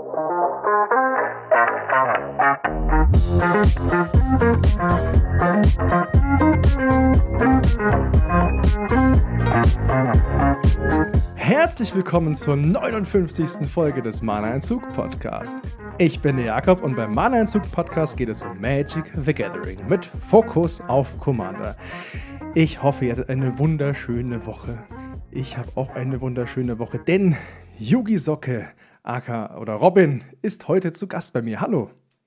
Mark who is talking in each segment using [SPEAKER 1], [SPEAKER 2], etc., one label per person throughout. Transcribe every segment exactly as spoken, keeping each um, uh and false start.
[SPEAKER 1] Herzlich willkommen zur neunundfünfzigsten Folge des Mana-Entzug Podcast. Ich bin der Jakob und beim Mana-Entzug Podcast geht es um Magic the Gathering mit Fokus auf Commander. Ich hoffe, ihr hattet eine wunderschöne Woche. Ich habe auch eine wunderschöne Woche, denn Yugi Socke, aka oder Robin, ist heute zu Gast bei mir. Hallo.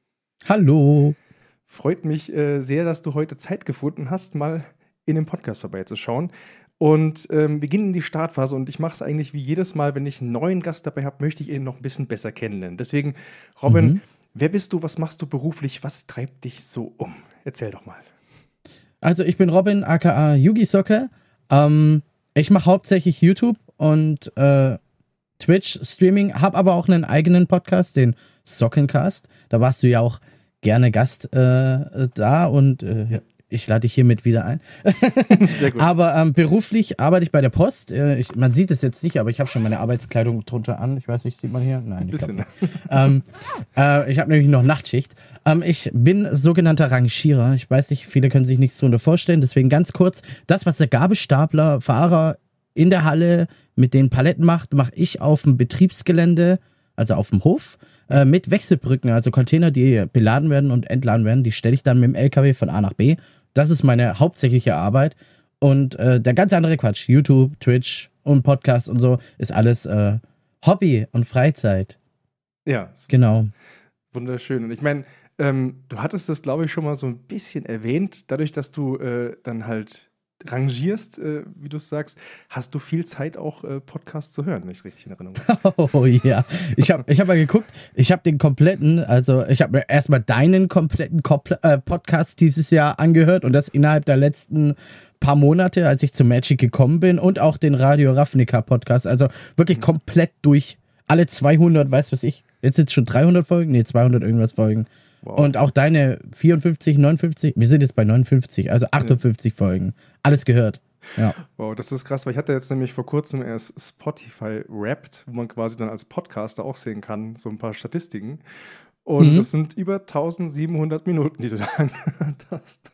[SPEAKER 2] Hallo.
[SPEAKER 1] Freut mich äh, sehr, dass du heute Zeit gefunden hast, mal in den Podcast vorbeizuschauen. Und ähm, wir gehen in die Startphase und ich mache es eigentlich wie jedes Mal, wenn ich einen neuen Gast dabei habe, möchte ich ihn noch ein bisschen besser kennenlernen. Deswegen, Robin, mhm. wer bist du, was machst du beruflich, was treibt dich so um? Erzähl doch mal.
[SPEAKER 2] Also ich bin Robin, aka Yugi Socke. Ähm, ich mache hauptsächlich YouTube und äh, Twitch-Streaming, habe aber auch einen eigenen Podcast, den Sockencast. Da warst du ja auch gerne Gast äh, da und äh, ja. Ich lade dich hiermit wieder ein. Sehr gut. Aber ähm, beruflich arbeite ich bei der Post. Äh, ich, man sieht es jetzt nicht, aber ich habe schon meine Arbeitskleidung drunter an. Ich weiß nicht, sieht man hier? Nein, ich glaube nicht. ähm, äh, ich habe nämlich noch Nachtschicht. Ähm, ich bin sogenannter Rangierer. Ich weiß nicht, viele können sich nichts darunter vorstellen. Deswegen ganz kurz, das, was der Gabelstapler, Fahrer in der Halle mit den Paletten macht, mache ich auf dem Betriebsgelände, also auf dem Hof, äh, mit Wechselbrücken, also Container, die beladen werden und entladen werden. Die stelle ich dann mit dem L K W von A nach B. Das ist meine hauptsächliche Arbeit. Und äh, der ganz andere Quatsch, YouTube, Twitch und Podcast und so, ist alles äh, Hobby und Freizeit.
[SPEAKER 1] Ja.
[SPEAKER 2] Genau.
[SPEAKER 1] Wunderschön. Und ich meine, ähm, du hattest das, glaube ich, schon mal so ein bisschen erwähnt. Dadurch, dass du äh, dann halt rangierst, äh, wie du es sagst, hast du viel Zeit auch äh, Podcasts zu hören, wenn ich es richtig in Erinnerung habe.
[SPEAKER 2] Oh ja, ich habe ich hab mal geguckt, ich habe den kompletten, also ich habe mir erstmal deinen kompletten Kompl- äh, Podcast dieses Jahr angehört und das innerhalb der letzten paar Monate, als ich zu Magic gekommen bin und auch den Radio Ravnica Podcast, also wirklich mhm. komplett durch alle zweihundert, weißt du was ich, jetzt sind es schon dreihundert Folgen, nee, zweihundert irgendwas Folgen. Wow. Und auch deine vierundfünfzig, neunundfünfzig, wir sind jetzt bei neunundfünfzig, also achtundfünfzig ja. Folgen. Alles gehört. Ja.
[SPEAKER 1] Wow, das ist krass, weil ich hatte jetzt nämlich vor kurzem erst Spotify Wrapped, wo man quasi dann als Podcaster auch sehen kann, so ein paar Statistiken. Und mhm. das sind über eintausendsiebenhundert Minuten, die du da angehört hast.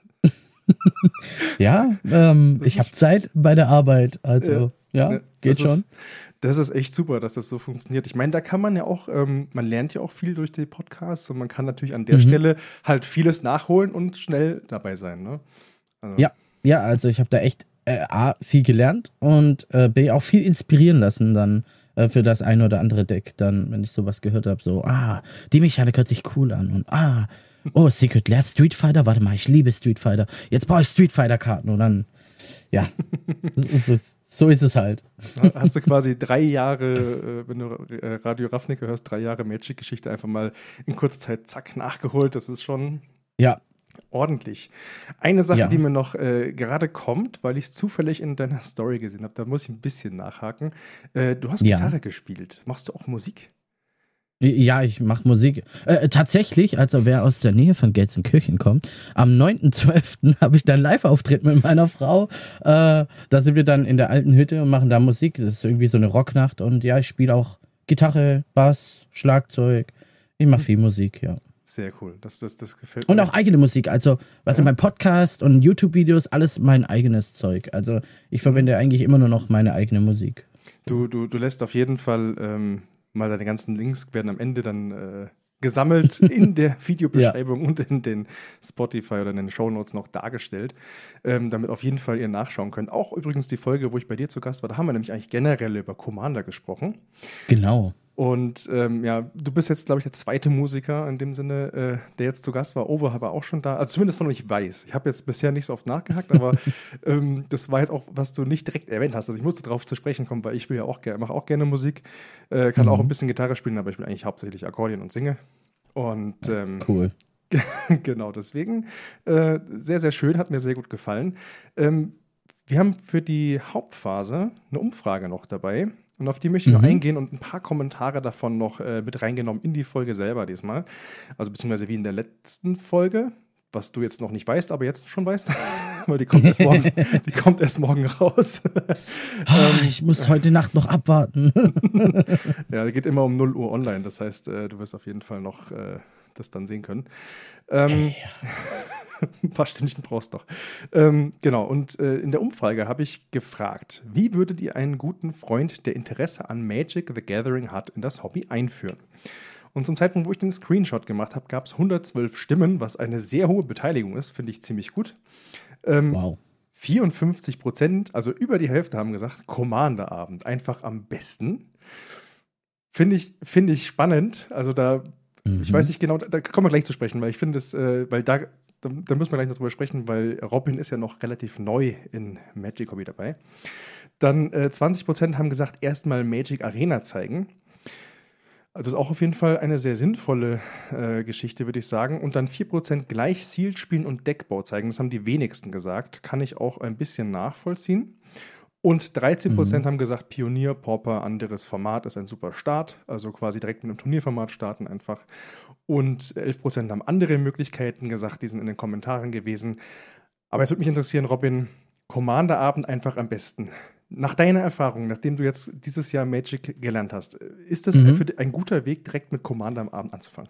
[SPEAKER 2] Ja, ähm, ich habe Zeit bei der Arbeit, also ja, ja ne, geht schon.
[SPEAKER 1] Ist, das ist echt super, dass das so funktioniert. Ich meine, da kann man ja auch, ähm, man lernt ja auch viel durch die Podcasts und man kann natürlich an der mhm. Stelle halt vieles nachholen und schnell dabei sein, ne? Also.
[SPEAKER 2] Ja, ja, also ich habe da echt äh, A, viel gelernt und äh, B, auch viel inspirieren lassen dann äh, für das ein oder andere Deck, dann, wenn ich sowas gehört habe, so, ah, die Mechanik hört sich cool an und ah, oh, Secret Lair, Street Fighter, warte mal, ich liebe Street Fighter, jetzt brauche ich Street Fighter Karten und dann, ja, so, so ist es halt.
[SPEAKER 1] Hast du quasi drei Jahre, äh, wenn du äh, Radio Ravnica hörst, drei Jahre Magic-Geschichte einfach mal in kurzer Zeit, zack, nachgeholt, das ist schon
[SPEAKER 2] ja.
[SPEAKER 1] ordentlich. Eine Sache,
[SPEAKER 2] ja.
[SPEAKER 1] die mir noch äh, gerade kommt, weil ich es zufällig in deiner Story gesehen habe, da muss ich ein bisschen nachhaken, äh, du hast
[SPEAKER 2] ja.
[SPEAKER 1] Gitarre gespielt, machst du auch Musik?
[SPEAKER 2] Ja, ich mache Musik. Äh, tatsächlich, also wer aus der Nähe von Gelsenkirchen kommt, am neunten zwölften habe ich dann Live-Auftritt mit meiner Frau. Äh, da sind wir dann in der alten Hütte und machen da Musik. Das ist irgendwie so eine Rocknacht. Und ja, ich spiele auch Gitarre, Bass, Schlagzeug. Ich mache viel Musik, ja.
[SPEAKER 1] Sehr cool, das, das, das gefällt mir.
[SPEAKER 2] Und auch eigene Musik, also was ja. in meinem Podcast und YouTube-Videos, alles mein eigenes Zeug. Also ich verwende eigentlich immer nur noch meine eigene Musik.
[SPEAKER 1] Du, du, du lässt auf jeden Fall... Ähm mal deine ganzen Links werden am Ende dann äh, gesammelt in der Videobeschreibung ja. und in den Spotify oder in den Shownotes noch dargestellt, ähm, damit auf jeden Fall ihr nachschauen könnt. Auch übrigens die Folge, wo ich bei dir zu Gast war, da haben wir nämlich eigentlich generell über Commander gesprochen.
[SPEAKER 2] Genau.
[SPEAKER 1] Und ähm, ja, du bist jetzt, glaube ich, der zweite Musiker in dem Sinne, äh, der jetzt zu Gast war. Ober war auch schon da, also zumindest von euch weiß. Ich habe jetzt bisher nicht so oft nachgehakt, aber ähm, das war jetzt auch, was du nicht direkt erwähnt hast. Also ich musste darauf zu sprechen kommen, weil ich spiele ja auch gerne, mache auch gerne Musik, äh, kann mhm. auch ein bisschen Gitarre spielen, aber ich spiele eigentlich hauptsächlich Akkordeon und singe. Und ähm,
[SPEAKER 2] cool.
[SPEAKER 1] Genau, deswegen äh, sehr, sehr schön, hat mir sehr gut gefallen. Ähm, wir haben für die Hauptphase eine Umfrage noch dabei. Und auf die möchte ich mhm. noch eingehen und ein paar Kommentare davon noch äh, mit reingenommen in die Folge selber diesmal. Also beziehungsweise wie in der letzten Folge, was du jetzt noch nicht weißt, aber jetzt schon weißt. weil die kommt erst morgen, die kommt erst morgen raus.
[SPEAKER 2] Ah, ich muss heute Nacht noch abwarten.
[SPEAKER 1] Ja, die geht immer um null Uhr online, das heißt, äh, du wirst auf jeden Fall noch äh, das dann sehen können. Ähm, ein paar Stündchen brauchst du noch. Ähm, genau, und äh, in der Umfrage habe ich gefragt, wie würdet ihr einen guten Freund, der Interesse an Magic the Gathering hat, in das Hobby einführen? Und zum Zeitpunkt, wo ich den Screenshot gemacht habe, gab es hundertzwölf Stimmen, was eine sehr hohe Beteiligung ist, finde ich ziemlich gut. Ähm,
[SPEAKER 2] Wow.
[SPEAKER 1] vierundfünfzig Prozent, also über die Hälfte, haben gesagt, Commander-Abend, einfach am besten. Finde ich, finde ich spannend. Also da, mhm. ich weiß nicht genau, da, da kommen wir gleich zu sprechen, weil ich finde es, äh, weil da, da, da müssen wir gleich noch drüber sprechen, weil Robin ist ja noch relativ neu in Magic Hobby dabei. Dann äh, zwanzig Prozent haben gesagt, erstmal Magic Arena zeigen. Also das ist auch auf jeden Fall eine sehr sinnvolle äh, Geschichte, würde ich sagen. Und dann vier Prozent gleich Sealed spielen und Deckbau zeigen. Das haben die wenigsten gesagt. Kann ich auch ein bisschen nachvollziehen. Und dreizehn Prozent mhm. haben gesagt, Pionier, Pauper, anderes Format ist ein super Start. Also quasi direkt mit einem Turnierformat starten einfach. Und elf Prozent haben andere Möglichkeiten gesagt. Die sind in den Kommentaren gewesen. Aber es würde mich interessieren, Robin, Commander-Abend einfach am besten. Nach deiner Erfahrung, nachdem du jetzt dieses Jahr Magic gelernt hast, ist das mhm. für dich ein guter Weg, direkt mit Commander am Abend anzufangen?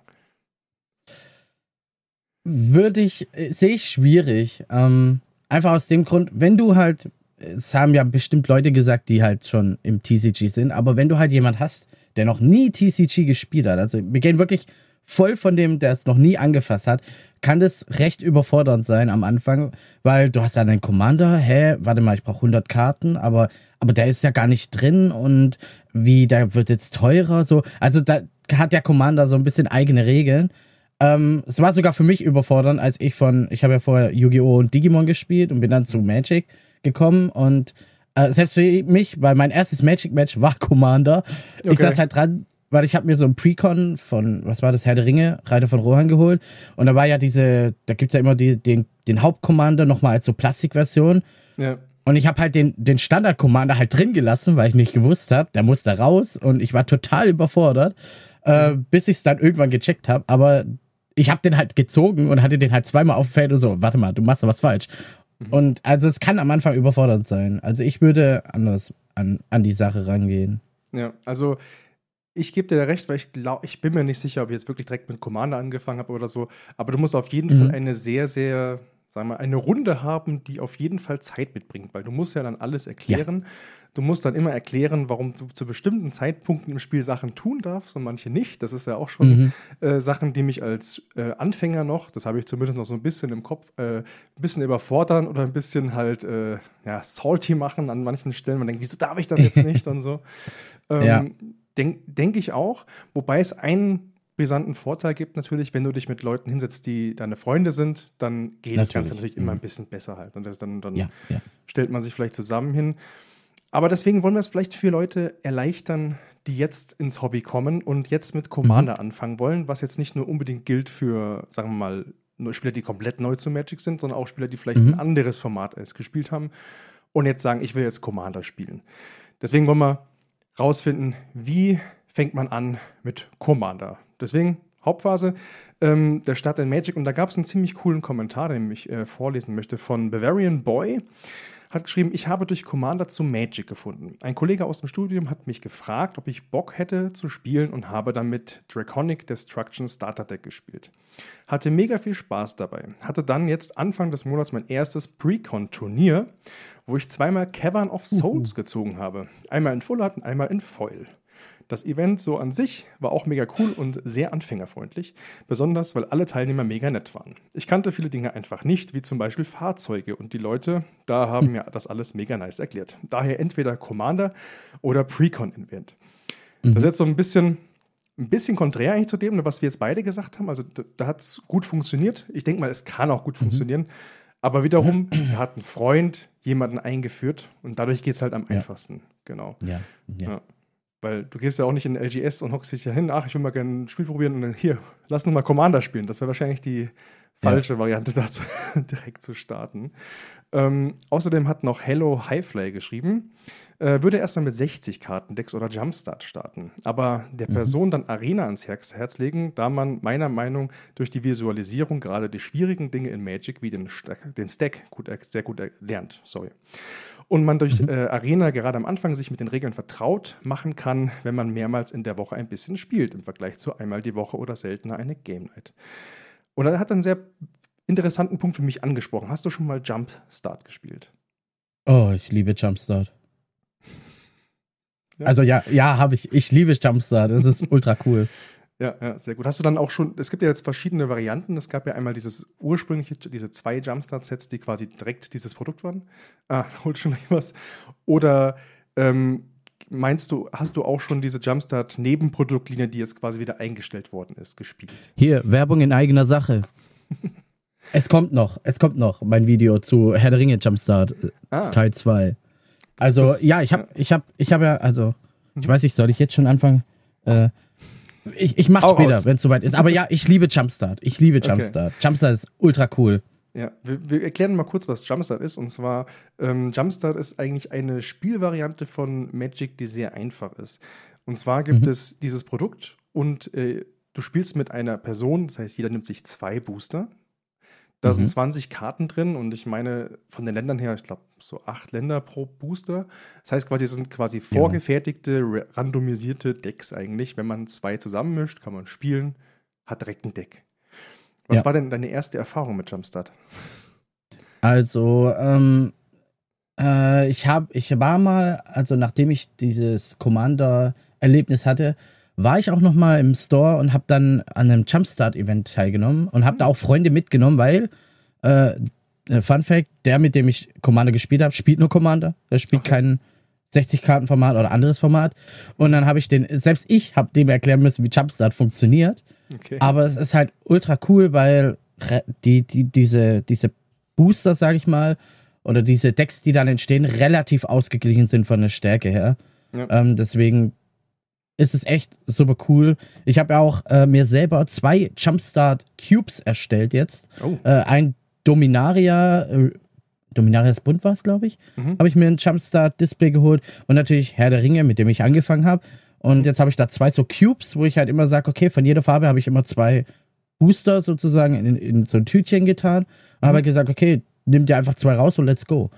[SPEAKER 2] Würde ich, sehe ich schwierig. Ähm, einfach aus dem Grund, wenn du halt, es haben ja bestimmt Leute gesagt, die halt schon im T C G sind, aber wenn du halt jemand hast, der noch nie T C G gespielt hat, also wir gehen wirklich voll von dem, der es noch nie angefasst hat, kann das recht überfordernd sein am Anfang, weil du hast dann einen Commander, hä, warte mal, ich brauche hundert Karten, aber, aber der ist ja gar nicht drin und wie, der wird jetzt teurer, so. Also da hat der Commander so ein bisschen eigene Regeln. Ähm, es war sogar für mich überfordernd, als ich von, ich habe ja vorher Yu-Gi-Oh! Und Digimon gespielt und bin dann zu Magic gekommen und äh, selbst für mich, weil mein erstes Magic-Match war Commander, okay. Ich saß halt dran, weil ich habe mir so ein Precon von, was war das, Herr der Ringe, Reiter von Rohan geholt. Und da war ja diese, da gibt's ja immer die, den, den Hauptcommander nochmal als so Plastikversion. Ja. Und ich habe halt den, den Standard-Commander halt drin gelassen, weil ich nicht gewusst habe, der muss da raus. Und ich war total überfordert, mhm. äh, bis ich es dann irgendwann gecheckt habe. Aber ich habe den halt gezogen und hatte den halt zweimal auf dem Feld und so, warte mal, du machst da was falsch. Mhm. Und also es kann am Anfang überfordernd sein. Also ich würde anders an, an die Sache rangehen.
[SPEAKER 1] Ja, also ich gebe dir da recht, weil ich glaube, ich bin mir nicht sicher, ob ich jetzt wirklich direkt mit Commander angefangen habe oder so. Aber du musst auf jeden mhm. Fall eine sehr, sehr, sagen wir mal, eine Runde haben, die auf jeden Fall Zeit mitbringt, weil du musst ja dann alles erklären. Ja. Du musst dann immer erklären, warum du zu bestimmten Zeitpunkten im Spiel Sachen tun darfst und manche nicht. Das ist ja auch schon mhm. äh, Sachen, die mich als äh, Anfänger noch, das habe ich zumindest noch so ein bisschen im Kopf, äh, ein bisschen überfordern oder ein bisschen halt äh, ja, salty machen an manchen Stellen. Man denkt, wieso darf ich das jetzt nicht und so. Ähm, ja. Denke denk ich auch, wobei es einen brisanten Vorteil gibt natürlich, wenn du dich mit Leuten hinsetzt, die deine Freunde sind, dann geht natürlich. Das Ganze natürlich mhm. immer ein bisschen besser halt. Und das dann, dann ja, ja. stellt man sich vielleicht zusammen hin. Aber deswegen wollen wir es vielleicht für Leute erleichtern, die jetzt ins Hobby kommen und jetzt mit Commander mhm. anfangen wollen, was jetzt nicht nur unbedingt gilt für, sagen wir mal, nur Spieler, die komplett neu zu Magic sind, sondern auch Spieler, die vielleicht mhm. ein anderes Format als gespielt haben und jetzt sagen, ich will jetzt Commander spielen. Deswegen wollen wir rausfinden, wie fängt man an mit Commander. Deswegen Hauptphase, ähm, der Start in Magic. Und da gab es einen ziemlich coolen Kommentar, den ich äh, vorlesen möchte, von Bavarian Boy. Hat geschrieben, ich habe durch Commander zu Magic gefunden. Ein Kollege aus dem Studium hat mich gefragt, ob ich Bock hätte zu spielen und habe dann mit Draconic Destruction Starter Deck gespielt. Hatte mega viel Spaß dabei. Hatte dann jetzt Anfang des Monats mein erstes Precon-Turnier, wo ich zweimal Cavern of Souls uh-huh. gezogen habe. Einmal in Full Art und einmal in Foil. Das Event so an sich war auch mega cool und sehr anfängerfreundlich, besonders weil alle Teilnehmer mega nett waren. Ich kannte viele Dinge einfach nicht, wie zum Beispiel Fahrzeuge, und die Leute da haben mir das alles mega nice erklärt. Daher entweder Commander oder Precon-Event. Mhm. Das ist jetzt so ein bisschen, ein bisschen konträr eigentlich zu dem, was wir jetzt beide gesagt haben. Also da, da hat es gut funktioniert. Ich denke mal, es kann auch gut mhm. funktionieren. Aber wiederum, da hat ein Freund jemanden eingeführt und dadurch geht es halt am ja. einfachsten. Genau.
[SPEAKER 2] Ja, ja. ja.
[SPEAKER 1] Weil du gehst ja auch nicht in L G S und hockst dich ja hin, ach, ich will mal gerne ein Spiel probieren und dann hier, lass uns mal Commander spielen. Das wäre wahrscheinlich die falsche ja. Variante, dazu direkt zu starten. Ähm, außerdem hat noch Hello Highfly geschrieben, äh, würde erstmal mit sechzig Kartendecks oder Jumpstart starten, aber der mhm. Person dann Arena ans Herz, Herz legen, da man meiner Meinung nach durch die Visualisierung gerade die schwierigen Dinge in Magic wie den, Stack, den Stack gut, sehr gut lernt. Sorry. Und man durch mhm. äh, Arena gerade am Anfang sich mit den Regeln vertraut machen kann, wenn man mehrmals in der Woche ein bisschen spielt, im Vergleich zu einmal die Woche oder seltener eine Game Night. Und er hat einen sehr interessanten Punkt für mich angesprochen. Hast du schon mal Jumpstart gespielt?
[SPEAKER 2] Oh, ich liebe Jumpstart. Ja. Also ja, ja, habe ich. Ich liebe Jumpstart. Das ist ultra cool.
[SPEAKER 1] Ja, ja, sehr gut. Hast du dann auch schon, es gibt ja jetzt verschiedene Varianten. Es gab ja einmal dieses ursprüngliche, diese zwei Jumpstart-Sets, die quasi direkt dieses Produkt waren. Ah, holt schon gleich was. Oder ähm, meinst du, hast du auch schon diese Jumpstart-Nebenproduktlinie, die jetzt quasi wieder eingestellt worden ist, gespielt?
[SPEAKER 2] Hier, Werbung in eigener Sache. Es kommt noch, es kommt noch mein Video zu Herr der Ringe Jumpstart, ah. Teil zwei. Also, das, ja, ich habe ja. ich hab, ich hab ja, also, ich weiß nicht, soll ich jetzt schon anfangen? Äh, Ich, ich mach's später, wenn es soweit ist. Aber ja, ich liebe Jumpstart. Ich liebe Jumpstart. Okay. Jumpstart ist ultra cool.
[SPEAKER 1] Ja, wir, wir erklären mal kurz, was Jumpstart ist. Und zwar, ähm, Jumpstart ist eigentlich eine Spielvariante von Magic, die sehr einfach ist. Und zwar gibt mhm. es dieses Produkt und äh, du spielst mit einer Person, das heißt, jeder nimmt sich zwei Booster. Da mhm. sind zwanzig Karten drin und ich meine, von den Ländern her, ich glaube, so acht Länder pro Booster. Das heißt quasi, es sind quasi vorgefertigte, ja. randomisierte Decks eigentlich. Wenn man zwei zusammenmischt, kann man spielen, hat direkt ein Deck. Was ja. war denn deine erste Erfahrung mit Jumpstart?
[SPEAKER 2] Also, ähm, äh, ich, hab, ich war mal, also nachdem ich dieses Commander-Erlebnis hatte, war ich auch noch mal im Store und habe dann an einem Jumpstart-Event teilgenommen und habe da auch Freunde mitgenommen, weil, äh, Fun Fact, der, mit dem ich Commander gespielt habe, spielt nur Commander. Er spielt okay. kein sechzig-Karten-Format oder anderes Format. Und dann habe ich den, selbst ich habe dem erklären müssen, wie Jumpstart funktioniert. Okay. Aber es ist halt ultra cool, weil die, die, diese, diese Booster, sag ich mal, oder diese Decks, die dann entstehen, relativ ausgeglichen sind von der Stärke her. Ja. Ähm, deswegen ist es echt super cool. Ich habe ja auch äh, mir selber zwei Jumpstart Cubes erstellt jetzt. Oh. Äh, ein Dominaria, äh, Dominarias Bund war es, glaube ich. Mhm. Habe ich mir ein Jumpstart Display geholt und natürlich Herr der Ringe, mit dem ich angefangen habe. Und jetzt habe ich da zwei so Cubes, wo ich halt immer sage, okay, von jeder Farbe habe ich immer zwei Booster sozusagen in, in so ein Tütchen getan. Und mhm. habe halt gesagt, okay, nimm dir einfach zwei raus und let's go.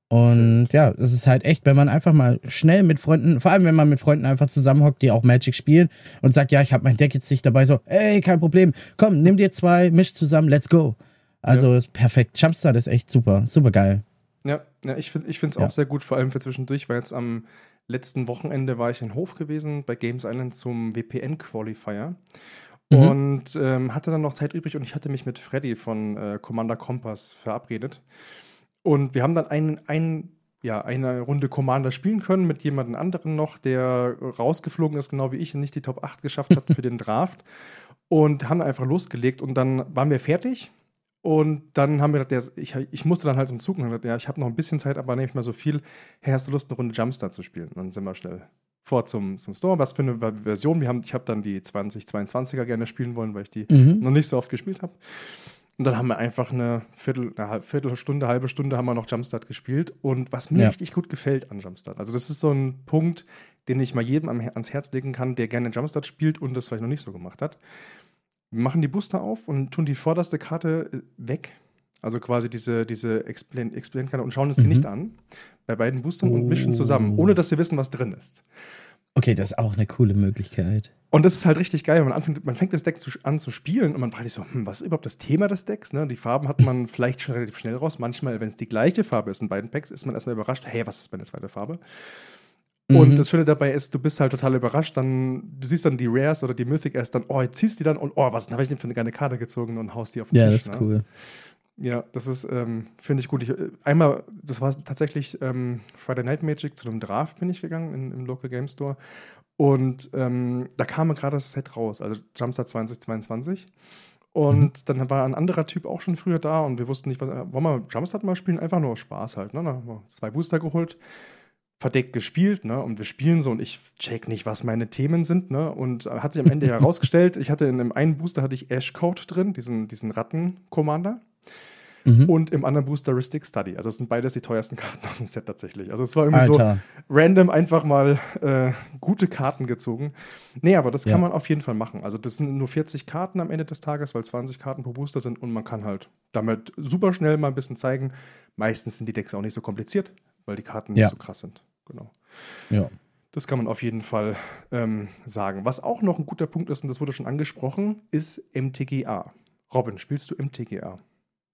[SPEAKER 2] Und ja, das ist halt echt, wenn man einfach mal schnell mit Freunden, vor allem wenn man mit Freunden einfach zusammenhockt, die auch Magic spielen und sagt, ja, ich habe mein Deck jetzt nicht dabei, so, ey, kein Problem, komm, nimm dir zwei, misch zusammen, let's go. Also ja. ist perfekt. Jumpstart ist echt super, super geil.
[SPEAKER 1] Ja, ja ich finde es ja. auch sehr gut, vor allem für zwischendurch, weil jetzt am letzten Wochenende war ich in Hof gewesen bei Games Island zum V P N-Qualifier. Mhm. Und ähm, hatte dann noch Zeit übrig und ich hatte mich mit Freddy von äh, Commander Kompass verabredet. Und wir haben dann ein, ein, ja, eine Runde Commander spielen können mit jemandem anderen noch, der rausgeflogen ist, genau wie ich, und nicht die Top acht geschafft hat für den Draft. Und haben einfach losgelegt und dann waren wir fertig. Und dann haben wir gedacht, ja, ich, ich musste dann halt zum Zug und gesagt, ja, ich habe noch ein bisschen Zeit, aber nicht mehr so viel. Hey, hast du Lust, eine Runde Jumpstart zu spielen? Und dann sind wir schnell vor zum, zum Store. Was für eine Version? Wir haben, ich habe dann die zwanzig zweiundzwanziger gerne spielen wollen, weil ich die mhm. noch nicht so oft gespielt habe. Und dann haben wir einfach eine, Viertel, eine Viertelstunde, halbe Stunde haben wir noch Jumpstart gespielt. Und was mir ja. richtig gut gefällt an Jumpstart, also das ist so ein Punkt, den ich mal jedem ans Herz legen kann, der gerne Jumpstart spielt und das vielleicht noch nicht so gemacht hat. Wir machen die Booster auf und tun die vorderste Karte weg, also quasi diese, diese Explain-Karte und schauen uns mhm. die nicht an, bei beiden Boostern oh. und mischen zusammen, ohne dass wir wissen, was drin ist.
[SPEAKER 2] Okay, das ist auch eine coole Möglichkeit.
[SPEAKER 1] Und das ist halt richtig geil, wenn man anfängt, man fängt das Deck zu, an zu spielen und man fragt sich so, hm, was ist überhaupt das Thema des Decks? Ne? Die Farben hat man vielleicht schon relativ schnell raus. Manchmal, wenn es die gleiche Farbe ist in beiden Packs, ist man erstmal überrascht, hey, was ist meine zweite Farbe? Mhm. Und das Schöne dabei ist, du bist halt total überrascht, dann, du siehst dann die Rares oder die Mythic erst dann, oh, jetzt ziehst du die dann und oh, was habe ich denn für eine geile Karte gezogen und haust die auf den
[SPEAKER 2] ja,
[SPEAKER 1] Tisch.
[SPEAKER 2] Ja, das ist ne? cool.
[SPEAKER 1] Ja, das ist, ähm, finde ich gut. Ich, einmal, das war tatsächlich ähm, Friday Night Magic, zu einem Draft bin ich gegangen in, im Local Game Store. Und ähm, da kam gerade das Set raus, also Jumpstart zwanzig zweiundzwanzig. Und mhm. dann war ein anderer Typ auch schon früher da und wir wussten nicht, was, wollen wir Jumpstart mal spielen? Einfach nur Spaß halt. Ne? Dann haben wir zwei Booster geholt. verdeckt gespielt, ne? Und wir spielen so und ich check nicht, was meine Themen sind, ne? Und hat sich am Ende herausgestellt, ich hatte in einem einen Booster hatte ich Ash Code drin, diesen, diesen Ratten-Commander. Mhm. Und im anderen Booster Ristic Study. Also, das sind beides die teuersten Karten aus dem Set tatsächlich. Also, es war irgendwie Alter. so random einfach mal äh, gute Karten gezogen. Nee, aber das kann ja. man auf jeden Fall machen. Also, das sind nur vierzig Karten am Ende des Tages, weil zwanzig Karten pro Booster sind und man kann halt damit super schnell mal ein bisschen zeigen. Meistens sind die Decks auch nicht so kompliziert, weil die Karten nicht ja. so krass sind. Genau.
[SPEAKER 2] Ja.
[SPEAKER 1] Das kann man auf jeden Fall ähm, sagen. Was auch noch ein guter Punkt ist, und das wurde schon angesprochen, ist M T G A. Robin, spielst du M T G A?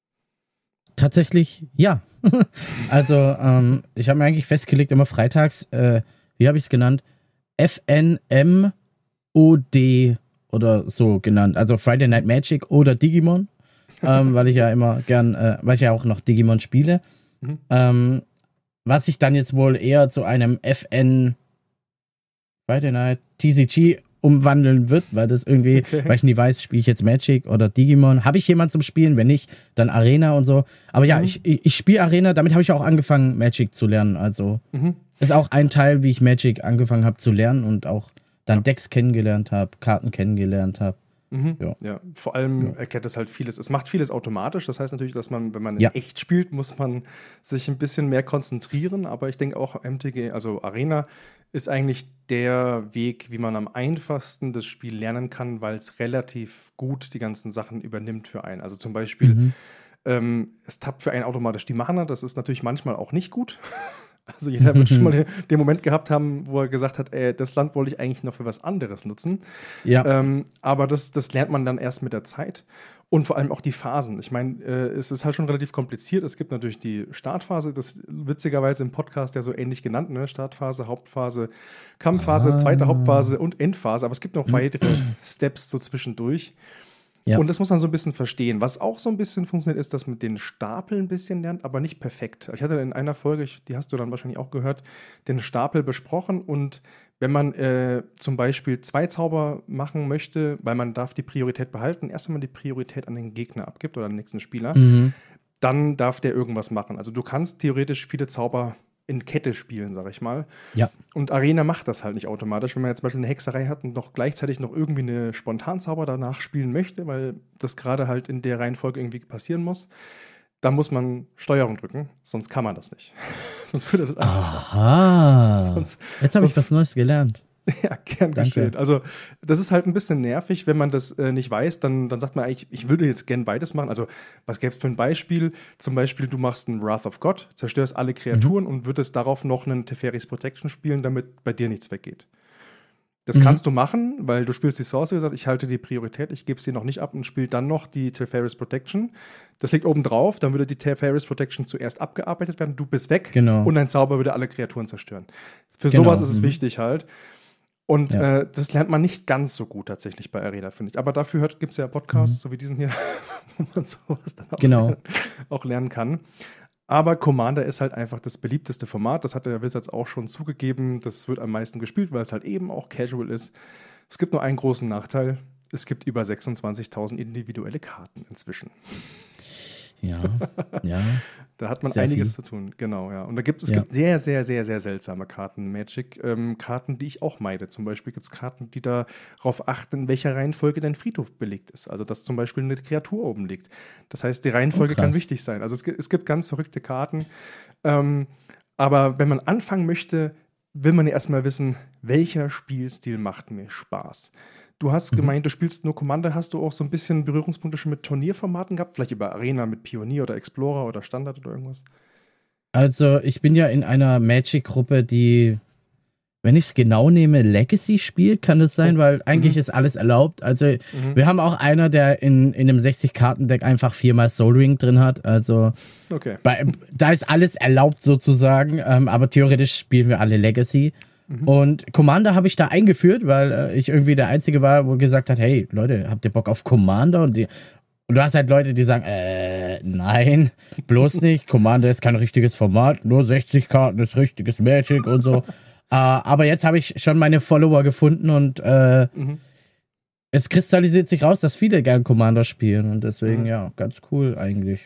[SPEAKER 2] Tatsächlich, ja. Also, ähm, ich habe mir eigentlich festgelegt, immer freitags, äh, wie habe ich es genannt? F N M O D oder so genannt. Also Friday Night Magic oder Digimon. ähm, weil ich ja immer gern, äh, weil ich ja auch noch Digimon spiele. Mhm. Ähm, was sich dann jetzt wohl eher zu einem F N Friday Night T C G umwandeln wird, weil das irgendwie, okay. weil ich nie weiß, spiele ich jetzt Magic oder Digimon. Habe ich jemanden zum Spielen? Wenn nicht, dann Arena und so. Aber ja, mhm. ich, ich, ich spiele Arena, damit habe ich auch angefangen, Magic zu lernen. Also mhm. ist auch ein Teil, wie ich Magic angefangen habe zu lernen und auch dann ja. Decks kennengelernt habe, Karten kennengelernt habe.
[SPEAKER 1] Mhm. Ja. ja, vor allem ja. erklärt es halt vieles. Es macht vieles automatisch. Das heißt natürlich, dass man, wenn man in ja. echt spielt, muss man sich ein bisschen mehr konzentrieren. Aber ich denke auch M T G, also Arena, ist eigentlich der Weg, wie man am einfachsten das Spiel lernen kann, weil es relativ gut die ganzen Sachen übernimmt für einen. Also zum Beispiel, mhm. ähm, es tappt für einen automatisch die Mana. Das ist natürlich manchmal auch nicht gut. Also jeder wird schon mal den, den Moment gehabt haben, wo er gesagt hat, ey, das Land wollte ich eigentlich noch für was anderes nutzen. Ja. Ähm, aber das, das lernt man dann erst mit der Zeit. Und vor allem auch die Phasen. Ich meine, äh, es ist halt schon relativ kompliziert. Es gibt natürlich die Startphase, das witzigerweise im Podcast ja so ähnlich genannt, ne? Startphase, Hauptphase, Kampfphase, ah. zweite Hauptphase und Endphase. Aber es gibt noch weitere Steps so zwischendurch. Ja. Und das muss man so ein bisschen verstehen. Was auch so ein bisschen funktioniert, ist, dass man den Stapel ein bisschen lernt, aber nicht perfekt. Ich hatte in einer Folge, die hast du dann wahrscheinlich auch gehört, den Stapel besprochen. Und wenn man äh, zum Beispiel zwei Zauber machen möchte, weil man darf die Priorität behalten, erst wenn man die Priorität an den Gegner abgibt oder an den nächsten Spieler, mhm. dann darf der irgendwas machen. Also du kannst theoretisch viele Zauber in Kette spielen, sag ich mal.
[SPEAKER 2] Ja.
[SPEAKER 1] Und Arena macht das halt nicht automatisch. Wenn man jetzt zum Beispiel eine Hexerei hat und noch gleichzeitig noch irgendwie eine Spontanzauber danach spielen möchte, weil das gerade halt in der Reihenfolge irgendwie passieren muss, dann muss man Steuerung drücken, sonst kann man das nicht. Sonst würde das einfach.
[SPEAKER 2] Aha. Sonst, jetzt habe ich was Neues gelernt.
[SPEAKER 1] Ja, gern geschehen. Also das ist halt ein bisschen nervig, wenn man das äh, nicht weiß, dann, dann sagt man eigentlich, ich würde jetzt gern beides machen. Also was gäbe es für ein Beispiel? Zum Beispiel, du machst einen Wrath of God, zerstörst alle Kreaturen mhm. und würdest darauf noch einen Teferi's Protection spielen, damit bei dir nichts weggeht. Das mhm. kannst du machen, weil du spielst die Sorcery, sagst, ich halte die Priorität, ich gebe es dir noch nicht ab und spiele dann noch die Teferi's Protection. Das liegt oben drauf, dann würde die Teferi's Protection zuerst abgearbeitet werden, du bist weg
[SPEAKER 2] genau.
[SPEAKER 1] und dein Zauber würde alle Kreaturen zerstören. Für genau. sowas ist es mhm. wichtig halt. Und ja. äh, das lernt man nicht ganz so gut tatsächlich bei Arena, finde ich. Aber dafür gibt es ja Podcasts, mhm. so wie diesen hier, wo man sowas dann auch,
[SPEAKER 2] genau.
[SPEAKER 1] lernen, auch lernen kann. Aber Commander ist halt einfach das beliebteste Format. Das hat der Wizards auch schon zugegeben. Das wird am meisten gespielt, weil es halt eben auch casual ist. Es gibt nur einen großen Nachteil. Es gibt über sechsundzwanzigtausend individuelle Karten inzwischen.
[SPEAKER 2] Ja, ja.
[SPEAKER 1] Da hat man
[SPEAKER 2] sehr
[SPEAKER 1] einiges
[SPEAKER 2] viel.
[SPEAKER 1] zu tun, genau, ja. Und da gibt es
[SPEAKER 2] ja.
[SPEAKER 1] gibt sehr, sehr, sehr, sehr seltsame Karten in Magic. Ähm, Karten, die ich auch meide. Zum Beispiel gibt es Karten, die darauf achten, in welcher Reihenfolge dein Friedhof belegt ist. Also, dass zum Beispiel eine Kreatur oben liegt. Das heißt, die Reihenfolge oh, kann wichtig sein. Also, es, es gibt ganz verrückte Karten. Ähm, aber wenn man anfangen möchte, will man ja erstmal wissen, welcher Spielstil macht mir Spaß. Du hast mhm. gemeint, du spielst nur Commander. Hast du auch so ein bisschen Berührungspunkte schon mit Turnierformaten gehabt? Vielleicht über Arena mit Pionier oder Explorer oder Standard oder irgendwas?
[SPEAKER 2] Also, ich bin ja in einer Magic-Gruppe, die, wenn ich es genau nehme, Legacy spielt, kann es sein, oh. weil eigentlich mhm. ist alles erlaubt. Also, mhm. wir haben auch einer, der in, in einem sechzig-Karten-Deck einfach viermal Soul Ring drin hat. Also,
[SPEAKER 1] okay.
[SPEAKER 2] bei, da ist alles erlaubt sozusagen, ähm, aber theoretisch spielen wir alle Legacy. Und Commander habe ich da eingeführt, weil äh, ich irgendwie der Einzige war, wo gesagt hat, hey, Leute, habt ihr Bock auf Commander? Und, die, und du hast halt Leute, die sagen, äh, nein, bloß nicht. Commander ist kein richtiges Format, nur sechzig Karten ist richtiges Magic und so. äh, aber jetzt habe ich schon meine Follower gefunden und äh, mhm. es kristallisiert sich raus, dass viele gern Commander spielen. Und deswegen, mhm. ja, ganz cool eigentlich, ja.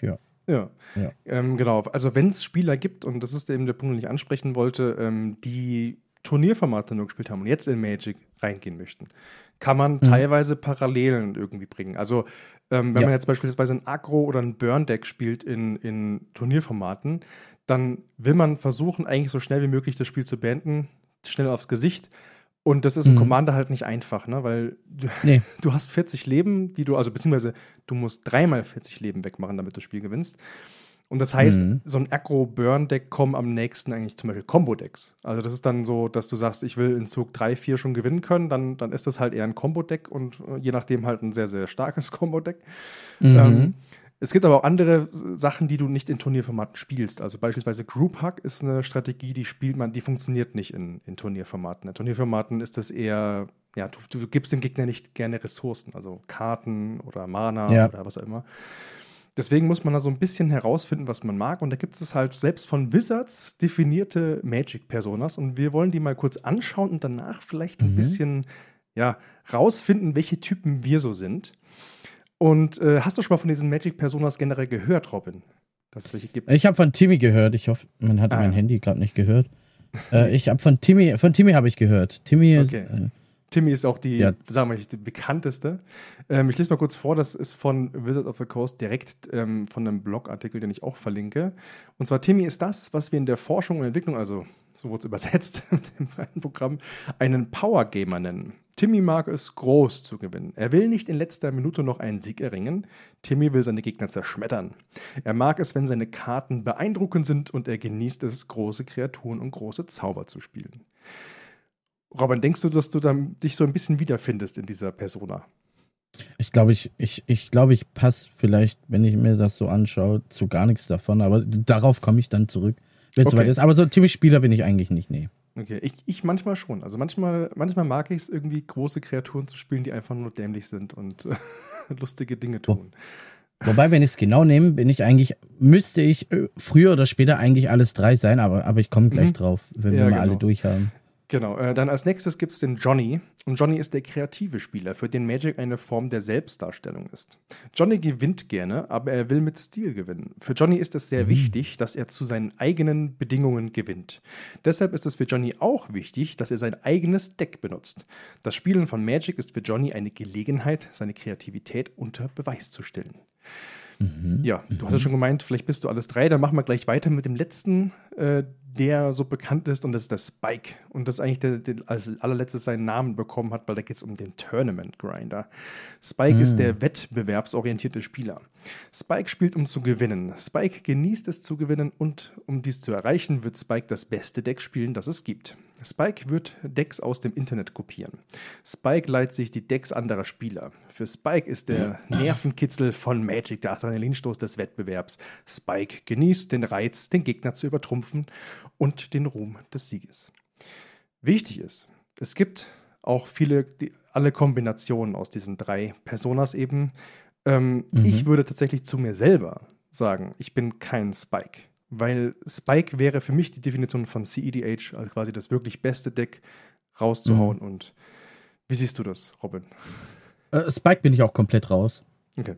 [SPEAKER 1] Ja,
[SPEAKER 2] Ja.
[SPEAKER 1] ähm, genau. Also wenn es Spieler gibt, und das ist eben der Punkt, den ich ansprechen wollte, ähm, die Turnierformate nur gespielt haben und jetzt in Magic reingehen möchten, kann man
[SPEAKER 2] Mhm.
[SPEAKER 1] teilweise Parallelen irgendwie bringen. Also ähm, wenn
[SPEAKER 2] Ja.
[SPEAKER 1] man jetzt beispielsweise ein Aggro oder ein Burn-Deck spielt in, in Turnierformaten, dann will man versuchen, eigentlich so schnell wie möglich das Spiel zu beenden, schnell aufs Gesicht. Und das ist ein
[SPEAKER 2] Mhm.
[SPEAKER 1] Commander halt nicht einfach, ne? Weil du,
[SPEAKER 2] Nee.
[SPEAKER 1] du hast vierzig Leben, die du, also beziehungsweise du musst dreimal vierzig Leben wegmachen, damit du das Spiel gewinnst. Und das heißt,
[SPEAKER 2] Mhm.
[SPEAKER 1] so ein Aggro-Burn-Deck kommen am nächsten eigentlich zum Beispiel Combo-Decks. Also das ist dann so, dass du sagst, ich will in Zug drei, vier schon gewinnen können, dann, dann ist das halt eher ein Combo-Deck und äh, je nachdem halt ein sehr, sehr starkes Combo-Deck.
[SPEAKER 2] Mhm.
[SPEAKER 1] Ähm, es gibt aber auch andere S- Sachen, die du nicht in Turnierformaten spielst. Also beispielsweise Group Hug ist eine Strategie, die spielt man, die funktioniert nicht in, in Turnierformaten. In Turnierformaten ist das eher, ja, du, du gibst dem Gegner nicht gerne Ressourcen, also Karten oder Mana
[SPEAKER 2] Ja.
[SPEAKER 1] oder was auch immer. Deswegen muss man da so ein bisschen herausfinden, was man mag. Und da gibt es halt selbst von Wizards definierte Magic-Personas. Und wir wollen die mal kurz anschauen und danach vielleicht ein
[SPEAKER 2] Mhm.
[SPEAKER 1] bisschen, ja, rausfinden, welche Typen wir so sind. Und äh, hast du schon mal von diesen Magic-Personas generell gehört, Robin? Dass es welche gibt?
[SPEAKER 2] Ich habe von Timmy gehört. Ich hoffe, man hat
[SPEAKER 1] Ah,
[SPEAKER 2] mein
[SPEAKER 1] ja.
[SPEAKER 2] Handy gerade nicht gehört. Äh, ich habe von Timmy, von Timmy habe ich gehört. Timmy ist,
[SPEAKER 1] Okay.
[SPEAKER 2] äh,
[SPEAKER 1] Timmy ist auch die,
[SPEAKER 2] Ja.
[SPEAKER 1] sagen wir mal, die bekannteste. Ähm, ich lese mal kurz vor, das ist von Wizard of the Coast direkt ähm, von einem Blogartikel, den ich auch verlinke. Und zwar, Timmy ist das, was wir in der Forschung und Entwicklung, also so wurde es übersetzt mit dem beiden Programm, einen Power Gamer nennen. Timmy mag es, groß zu gewinnen. Er will nicht in letzter Minute noch einen Sieg erringen. Timmy will seine Gegner zerschmettern. Er mag es, wenn seine Karten beeindruckend sind und er genießt es, große Kreaturen und große Zauber zu spielen. Robin, denkst du, dass du dann dich so ein bisschen wiederfindest in dieser Persona?
[SPEAKER 2] ich glaube, ich, ich, ich glaube, ich passe vielleicht, wenn ich mir das so anschaue, zu gar nichts davon. Aber darauf komme ich dann zurück, wenn es
[SPEAKER 1] Okay.
[SPEAKER 2] soweit ist. Aber so Timmy-Spieler bin ich eigentlich nicht, nee.
[SPEAKER 1] Okay, ich, ich manchmal schon. Also manchmal, manchmal mag ich es irgendwie, große Kreaturen zu spielen, die einfach nur dämlich sind und äh, lustige Dinge tun.
[SPEAKER 2] Wobei, wenn ich es genau nehme, bin ich eigentlich, müsste ich äh, früher oder später eigentlich alles drei sein, aber, aber ich komme gleich
[SPEAKER 1] Mhm.
[SPEAKER 2] drauf, wenn
[SPEAKER 1] Ja,
[SPEAKER 2] wir mal
[SPEAKER 1] genau.
[SPEAKER 2] alle durch haben.
[SPEAKER 1] Genau, äh, dann als nächstes gibt es den Johnny. Und Johnny ist der kreative Spieler, für den Magic eine Form der Selbstdarstellung ist. Johnny gewinnt gerne, aber er will mit Stil gewinnen. Für Johnny ist es sehr
[SPEAKER 2] Mhm.
[SPEAKER 1] wichtig, dass er zu seinen eigenen Bedingungen gewinnt. Deshalb ist es für Johnny auch wichtig, dass er sein eigenes Deck benutzt. Das Spielen von Magic ist für Johnny eine Gelegenheit, seine Kreativität unter Beweis zu stellen.
[SPEAKER 2] Mhm.
[SPEAKER 1] Ja, du hast ja schon gemeint, vielleicht bist du alles drei. Dann machen wir gleich weiter mit dem letzten, äh, der so bekannt ist, und das ist der Spike. Und das ist eigentlich der, der als allerletztes seinen Namen bekommen hat, weil da geht es um den Tournament Grinder. Spike
[SPEAKER 2] Mhm.
[SPEAKER 1] ist der wettbewerbsorientierte Spieler. Spike spielt, um zu gewinnen. Spike genießt es zu gewinnen, und um dies zu erreichen, wird Spike das beste Deck spielen, das es gibt. Spike wird Decks aus dem Internet kopieren. Spike leiht sich die Decks anderer Spieler. Für Spike ist der Nervenkitzel von Magic der Adrenalinstoß des Wettbewerbs. Spike genießt den Reiz, den Gegner zu übertrumpfen und den Ruhm des Sieges. Wichtig ist, es gibt auch viele, die, alle Kombinationen aus diesen drei Personas eben. Ähm,
[SPEAKER 2] Mhm.
[SPEAKER 1] Ich würde tatsächlich zu mir selber sagen, ich bin kein Spike. Weil Spike wäre für mich die Definition von C E D H, also quasi das wirklich beste Deck rauszuhauen.
[SPEAKER 2] Mhm.
[SPEAKER 1] Und wie siehst du das, Robin?
[SPEAKER 2] Äh, Spike bin ich auch komplett raus.
[SPEAKER 1] Okay.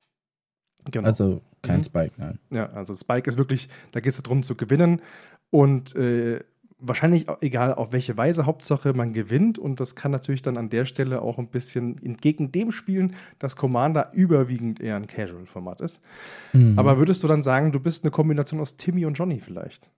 [SPEAKER 1] Genau.
[SPEAKER 2] Also kein
[SPEAKER 1] Mhm.
[SPEAKER 2] Spike, nein.
[SPEAKER 1] Ja, also Spike ist wirklich, da geht es darum zu gewinnen. Und äh, wahrscheinlich auch egal auf welche Weise, Hauptsache man gewinnt. Und das kann natürlich dann an der Stelle auch ein bisschen entgegen dem spielen, dass Commander überwiegend eher ein Casual-Format ist.
[SPEAKER 2] Mhm.
[SPEAKER 1] Aber würdest du dann sagen, du bist eine Kombination aus Timmy und Johnny vielleicht?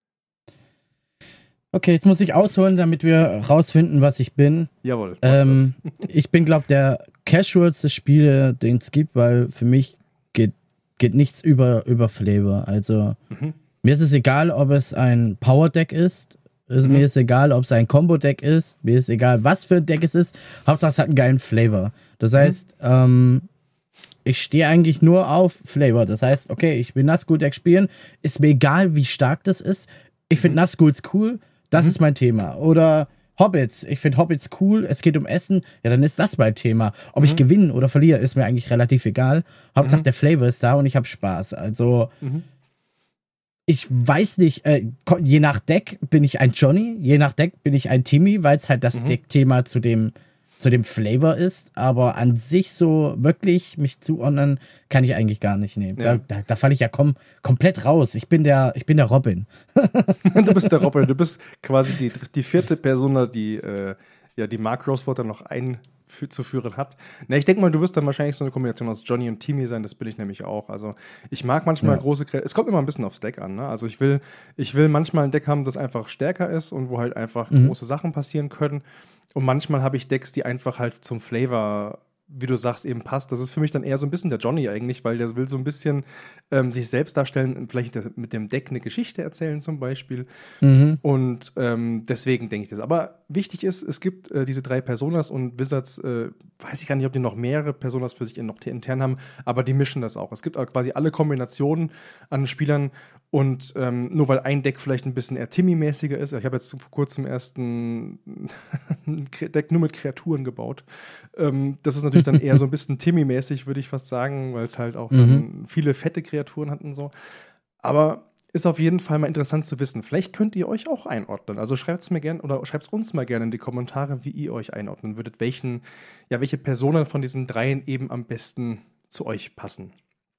[SPEAKER 2] Okay, jetzt muss ich ausholen, damit wir rausfinden, was ich bin.
[SPEAKER 1] Jawohl. mach
[SPEAKER 2] Ähm, ich bin, glaube ich, der casualste Spieler, den es gibt, weil für mich geht, geht nichts über, über Flavor. Also
[SPEAKER 1] das. Mhm.
[SPEAKER 2] mir ist es egal, ob es ein Power-Deck ist. Also
[SPEAKER 1] Mhm.
[SPEAKER 2] Mir ist egal, ob es ein Combo-Deck ist. Mir ist egal, was für ein Deck es ist. Hauptsache, es hat einen geilen Flavor. Das heißt, ähm, ich stehe eigentlich nur auf Flavor. Das heißt, okay, ich will Nazgul-Deck spielen. Ist mir egal, wie stark das ist. Ich finde
[SPEAKER 1] Mhm.
[SPEAKER 2] Nazguls cool. Das
[SPEAKER 1] Mhm.
[SPEAKER 2] ist mein Thema. Oder Hobbits. Ich finde Hobbits cool. Es geht um Essen. Ja, dann ist das mein Thema. Ob ich
[SPEAKER 1] Mhm.
[SPEAKER 2] gewinne oder verliere, ist mir eigentlich relativ egal. Hauptsache,
[SPEAKER 1] Mhm.
[SPEAKER 2] der Flavor ist da und ich habe Spaß. Also,
[SPEAKER 1] Mhm.
[SPEAKER 2] ich weiß nicht, äh, ko- je nach Deck bin ich ein Johnny, je nach Deck bin ich ein Timmy, weil es halt das
[SPEAKER 1] Mhm.
[SPEAKER 2] Deckthema zu dem zu dem Flavor ist, aber an sich so wirklich mich zuordnen kann ich eigentlich gar nicht nehmen. Ja. Da, da, da falle ich ja kom komplett raus. Ich bin der, ich bin der Robin.
[SPEAKER 1] Du bist der Robin. Du bist quasi die, die vierte Persona, die äh, ja die Mark Rosewater noch einzuführen hat. Na, ich denke mal, du wirst dann wahrscheinlich so eine Kombination aus Johnny und Timmy sein. Das bin ich nämlich auch. Also ich mag manchmal ja. große. Es kommt immer ein bisschen aufs Deck an. Ne? Also ich will, ich will manchmal ein Deck haben, das einfach stärker ist und wo halt einfach mhm. große Sachen passieren können. Und manchmal habe ich Decks, die einfach halt zum Flavor, wie du sagst, eben passt. Das ist für mich dann eher so ein bisschen der Johnny eigentlich, weil der will so ein bisschen ähm, sich selbst darstellen, vielleicht mit dem Deck eine Geschichte erzählen zum Beispiel. Mhm. Und ähm, deswegen denke ich das. Aber wichtig ist, es gibt äh, diese drei Personas und Wizards, äh, weiß ich gar nicht, ob die noch mehrere Personas für sich noch intern haben, aber die mischen das auch. Es gibt auch quasi alle Kombinationen an Spielern und ähm, nur weil ein Deck vielleicht ein bisschen eher Timmy-mäßiger ist, ich habe jetzt vor kurzem erst ein Deck nur mit Kreaturen gebaut. Ähm, das ist natürlich dann eher so ein bisschen Timmy-mäßig, würde ich fast sagen, weil es halt auch mhm. dann viele fette Kreaturen hat und so. Aber ist auf jeden Fall mal interessant zu wissen. Vielleicht könnt ihr euch auch einordnen. Also schreibt es mir gerne oder schreibt es uns mal gerne in die Kommentare, wie ihr euch einordnen würdet, welchen, ja, welche Personen von diesen dreien eben am besten zu euch passen.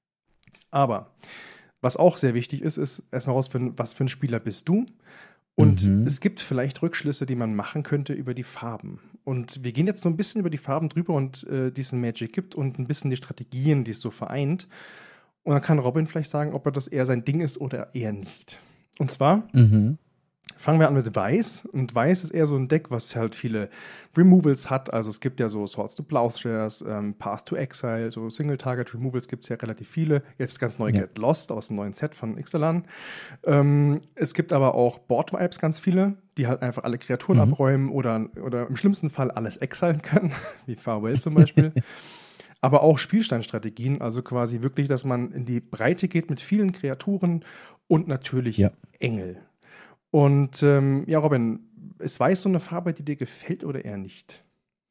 [SPEAKER 1] Aber was auch sehr wichtig ist, ist erstmal rausfinden, was für ein Spieler bist du? Und mhm. es gibt vielleicht Rückschlüsse, die man machen könnte über die Farben. Und wir gehen jetzt so ein bisschen über die Farben drüber und äh, die es in Magic gibt und ein bisschen die Strategien, die es so vereint. Und dann kann Robin vielleicht sagen, ob er das eher sein Ding ist oder eher nicht. Und zwar mhm. fangen wir an mit Weiß. Und Weiß ist eher so ein Deck, was halt viele Removals hat. Also es gibt ja so Swords to Plowshares, ähm, Path to Exile, so Single-Target-Removals gibt es ja relativ viele. Jetzt ganz neu ja. Get Lost aus dem neuen Set von Ixalan. Ähm, es gibt aber auch Board-Vibes ganz viele, die halt einfach alle Kreaturen mhm. abräumen oder, oder im schlimmsten Fall alles exilen können, wie Farewell zum Beispiel. Aber auch Spielsteinstrategien, also quasi wirklich, dass man in die Breite geht mit vielen Kreaturen und natürlich ja. Engel. Und ähm, ja, Robin, ist Weiß so eine Farbe, die dir gefällt oder eher nicht?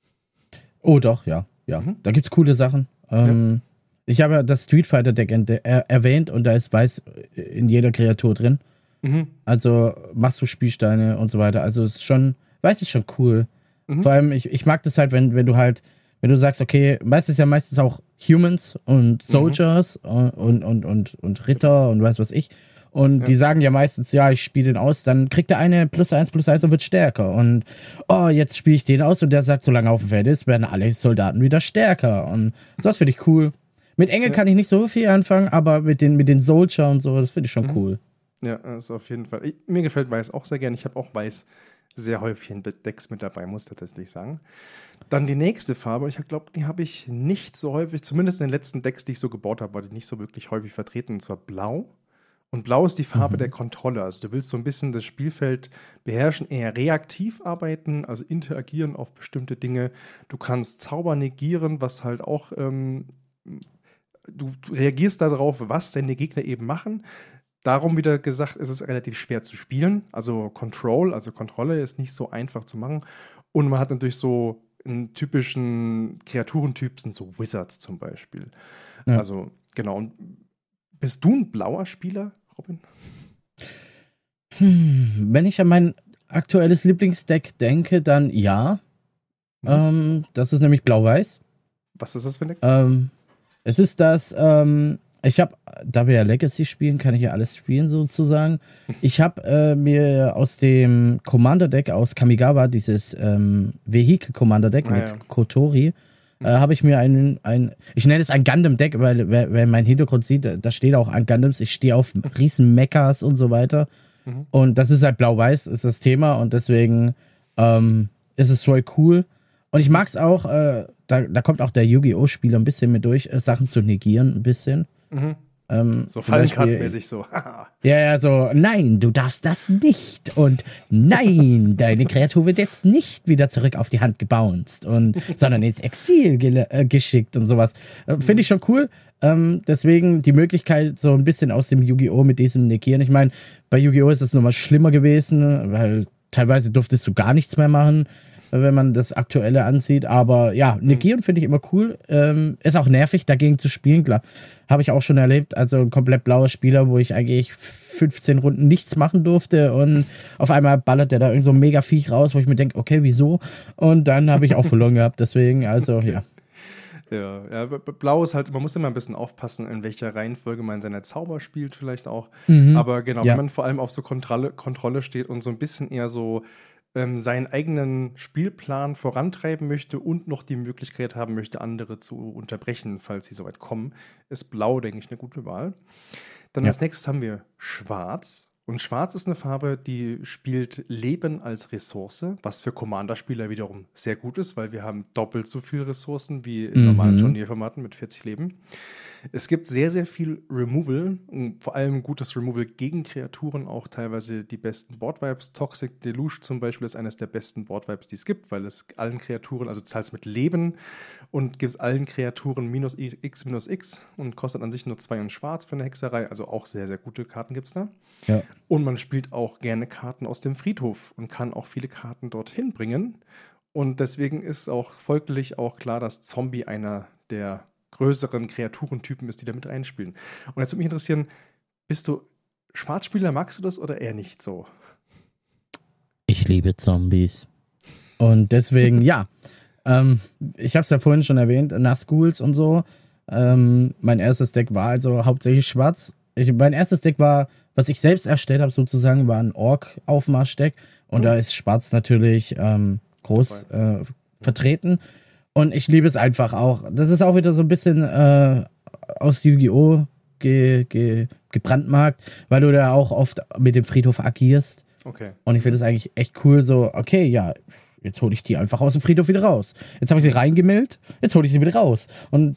[SPEAKER 2] Oh doch, ja. ja. Mhm. Da gibt's coole Sachen. Ähm, ja. Ich habe ja das Street Fighter Deck er erwähnt und da ist Weiß in jeder Kreatur drin. Mhm. Also machst du Spielsteine und so weiter. Also es ist schon, Weiß ist schon cool. Mhm. Vor allem, ich, ich mag das halt, wenn, wenn du halt Wenn du sagst, okay, Weiß ist ja meistens auch Humans und Soldiers mhm. und, und, und, und Ritter und weiß was ich. Und ja. die sagen ja meistens, ja, ich spiele den aus, dann kriegt der eine plus eins plus eins und wird stärker. Und oh, jetzt spiele ich den aus und der sagt, solange er auf dem Feld ist, werden alle Soldaten wieder stärker. Und das finde ich cool. Mit Engel ja. kann ich nicht so viel anfangen, aber mit den, mit den Soldier und so, das finde ich schon mhm. cool.
[SPEAKER 1] Ja, das ist auf jeden Fall. Ich, mir gefällt Weiß auch sehr gerne. Ich habe auch Weiß sehr häufig in Decks mit dabei, muss ich tatsächlich sagen. Dann die nächste Farbe, ich glaube, die habe ich nicht so häufig, zumindest in den letzten Decks, die ich so gebaut habe, war die nicht so wirklich häufig vertreten, und zwar Blau. Und Blau ist die Farbe mhm. der Kontrolle. Also du willst so ein bisschen das Spielfeld beherrschen, eher reaktiv arbeiten, also interagieren auf bestimmte Dinge. Du kannst Zauber negieren, was halt auch, ähm, du, du reagierst darauf, was deine Gegner eben machen. Darum wieder gesagt, ist es relativ schwer zu spielen. Also Control, also Kontrolle ist nicht so einfach zu machen. Und man hat natürlich so einen typischen Kreaturentyp, sind so Wizards zum Beispiel. Ja. Also genau. Und bist du ein blauer Spieler, Robin?
[SPEAKER 2] Hm, wenn ich an mein aktuelles Lieblingsdeck denke, dann ja. Mhm. Ähm, das ist nämlich Blau-Weiß.
[SPEAKER 1] Was ist das für ein Deck?
[SPEAKER 2] Ähm, es ist das, ähm, ich habe, da wir ja Legacy spielen, kann ich ja alles spielen sozusagen. Ich habe äh, mir aus dem Commander-Deck aus Kamigawa, dieses ähm, Vehicle-Commander-Deck ah, mit ja. Kotori, äh, habe ich mir ein, ein, ich nenne es ein Gundam-Deck, weil wer, wer meinen Hintergrund sieht, da steht auch an Gundams, ich stehe auf riesen Mechas und so weiter. Mhm. Und das ist halt blau-weiß, ist das Thema und deswegen ähm, ist es voll cool. Und ich mag es auch, äh, da, da kommt auch der Yu-Gi-Oh! Spieler ein bisschen mit durch, äh, Sachen zu negieren, ein bisschen. Mhm. Ähm,
[SPEAKER 1] so Fallenkartenmäßig so.
[SPEAKER 2] ja, ja, so, nein, du darfst das nicht. Und nein, deine Kreatur wird jetzt nicht wieder zurück auf die Hand gebounced, und, sondern ins Exil ge- äh, geschickt und sowas. Äh, Finde ich schon cool. Ähm, deswegen die Möglichkeit, so ein bisschen aus dem Yu-Gi-Oh! Mit diesem Negieren. Ich meine, bei Yu-Gi-Oh! ist es nochmal schlimmer gewesen, weil teilweise durftest du gar nichts mehr machen. wenn man das Aktuelle ansieht. Aber ja, negieren finde ich immer cool. Ähm, ist auch nervig, dagegen zu spielen, klar. Habe ich auch schon erlebt. Also ein komplett blauer Spieler, wo ich eigentlich fünfzehn Runden nichts machen durfte und auf einmal ballert der da irgend so ein Mega-Viech raus, wo ich mir denke, okay, wieso? Und dann habe ich auch verloren gehabt. Deswegen, also
[SPEAKER 1] Okay.
[SPEAKER 2] ja.
[SPEAKER 1] Ja, ja, b- b- Blau ist halt, man muss immer ein bisschen aufpassen, in welcher Reihenfolge man seine Zauber spielt, vielleicht auch.
[SPEAKER 2] Mhm.
[SPEAKER 1] Aber genau,
[SPEAKER 2] Ja.
[SPEAKER 1] wenn man vor allem auf so Kontrolle, Kontrolle steht und so ein bisschen eher so ähm, seinen eigenen Spielplan vorantreiben möchte und noch die Möglichkeit haben möchte, andere zu unterbrechen, falls sie soweit kommen, ist Blau, denke ich, eine gute Wahl. Dann
[SPEAKER 2] Ja.
[SPEAKER 1] als nächstes haben wir Schwarz. Und Schwarz ist eine Farbe, die spielt Leben als Ressource, was für Commander-Spieler wiederum sehr gut ist, weil wir haben doppelt so viele Ressourcen wie in normalen
[SPEAKER 2] Mhm.
[SPEAKER 1] Turnierformaten mit vierzig Leben. Es gibt sehr, sehr viel Removal, und vor allem gutes Removal gegen Kreaturen, auch teilweise die besten Board-Vibes. Toxic Deluge zum Beispiel ist eines der besten Board-Vibes, die es gibt, weil es allen Kreaturen, also du zahlst mit Leben und gibst allen Kreaturen minus x minus x und kostet an sich nur zwei und schwarz für eine Hexerei. Also auch sehr, sehr gute Karten gibt es da.
[SPEAKER 2] Ja.
[SPEAKER 1] Und man spielt auch gerne Karten aus dem Friedhof und kann auch viele Karten dorthin bringen. Und deswegen ist auch folglich auch klar, dass Zombie einer der größeren Kreaturentypen ist, die da mit reinspielen. Und jetzt würde mich interessieren, bist du Schwarzspieler, magst du das oder eher nicht so?
[SPEAKER 2] Ich liebe Zombies. Und deswegen, ja. Ähm, ich habe es ja vorhin schon erwähnt, nach Schools und so. Ähm, mein erstes Deck war also hauptsächlich schwarz. Ich, mein erstes Deck war, was ich selbst erstellt habe, sozusagen, war ein Ork-Aufmarschdeck. Und
[SPEAKER 1] Oh.
[SPEAKER 2] da ist schwarz natürlich ähm, groß äh, vertreten. Und ich liebe es einfach auch. Das ist auch wieder so ein bisschen äh, aus Yu-Gi-Oh! Ge, ge, gebrandmarkt, weil du da auch oft mit dem Friedhof agierst.
[SPEAKER 1] Okay.
[SPEAKER 2] Und ich finde es eigentlich echt cool, so, okay, ja, jetzt hole ich die einfach aus dem Friedhof wieder raus. Jetzt habe ich sie reingemillt, jetzt hole ich sie wieder raus. Und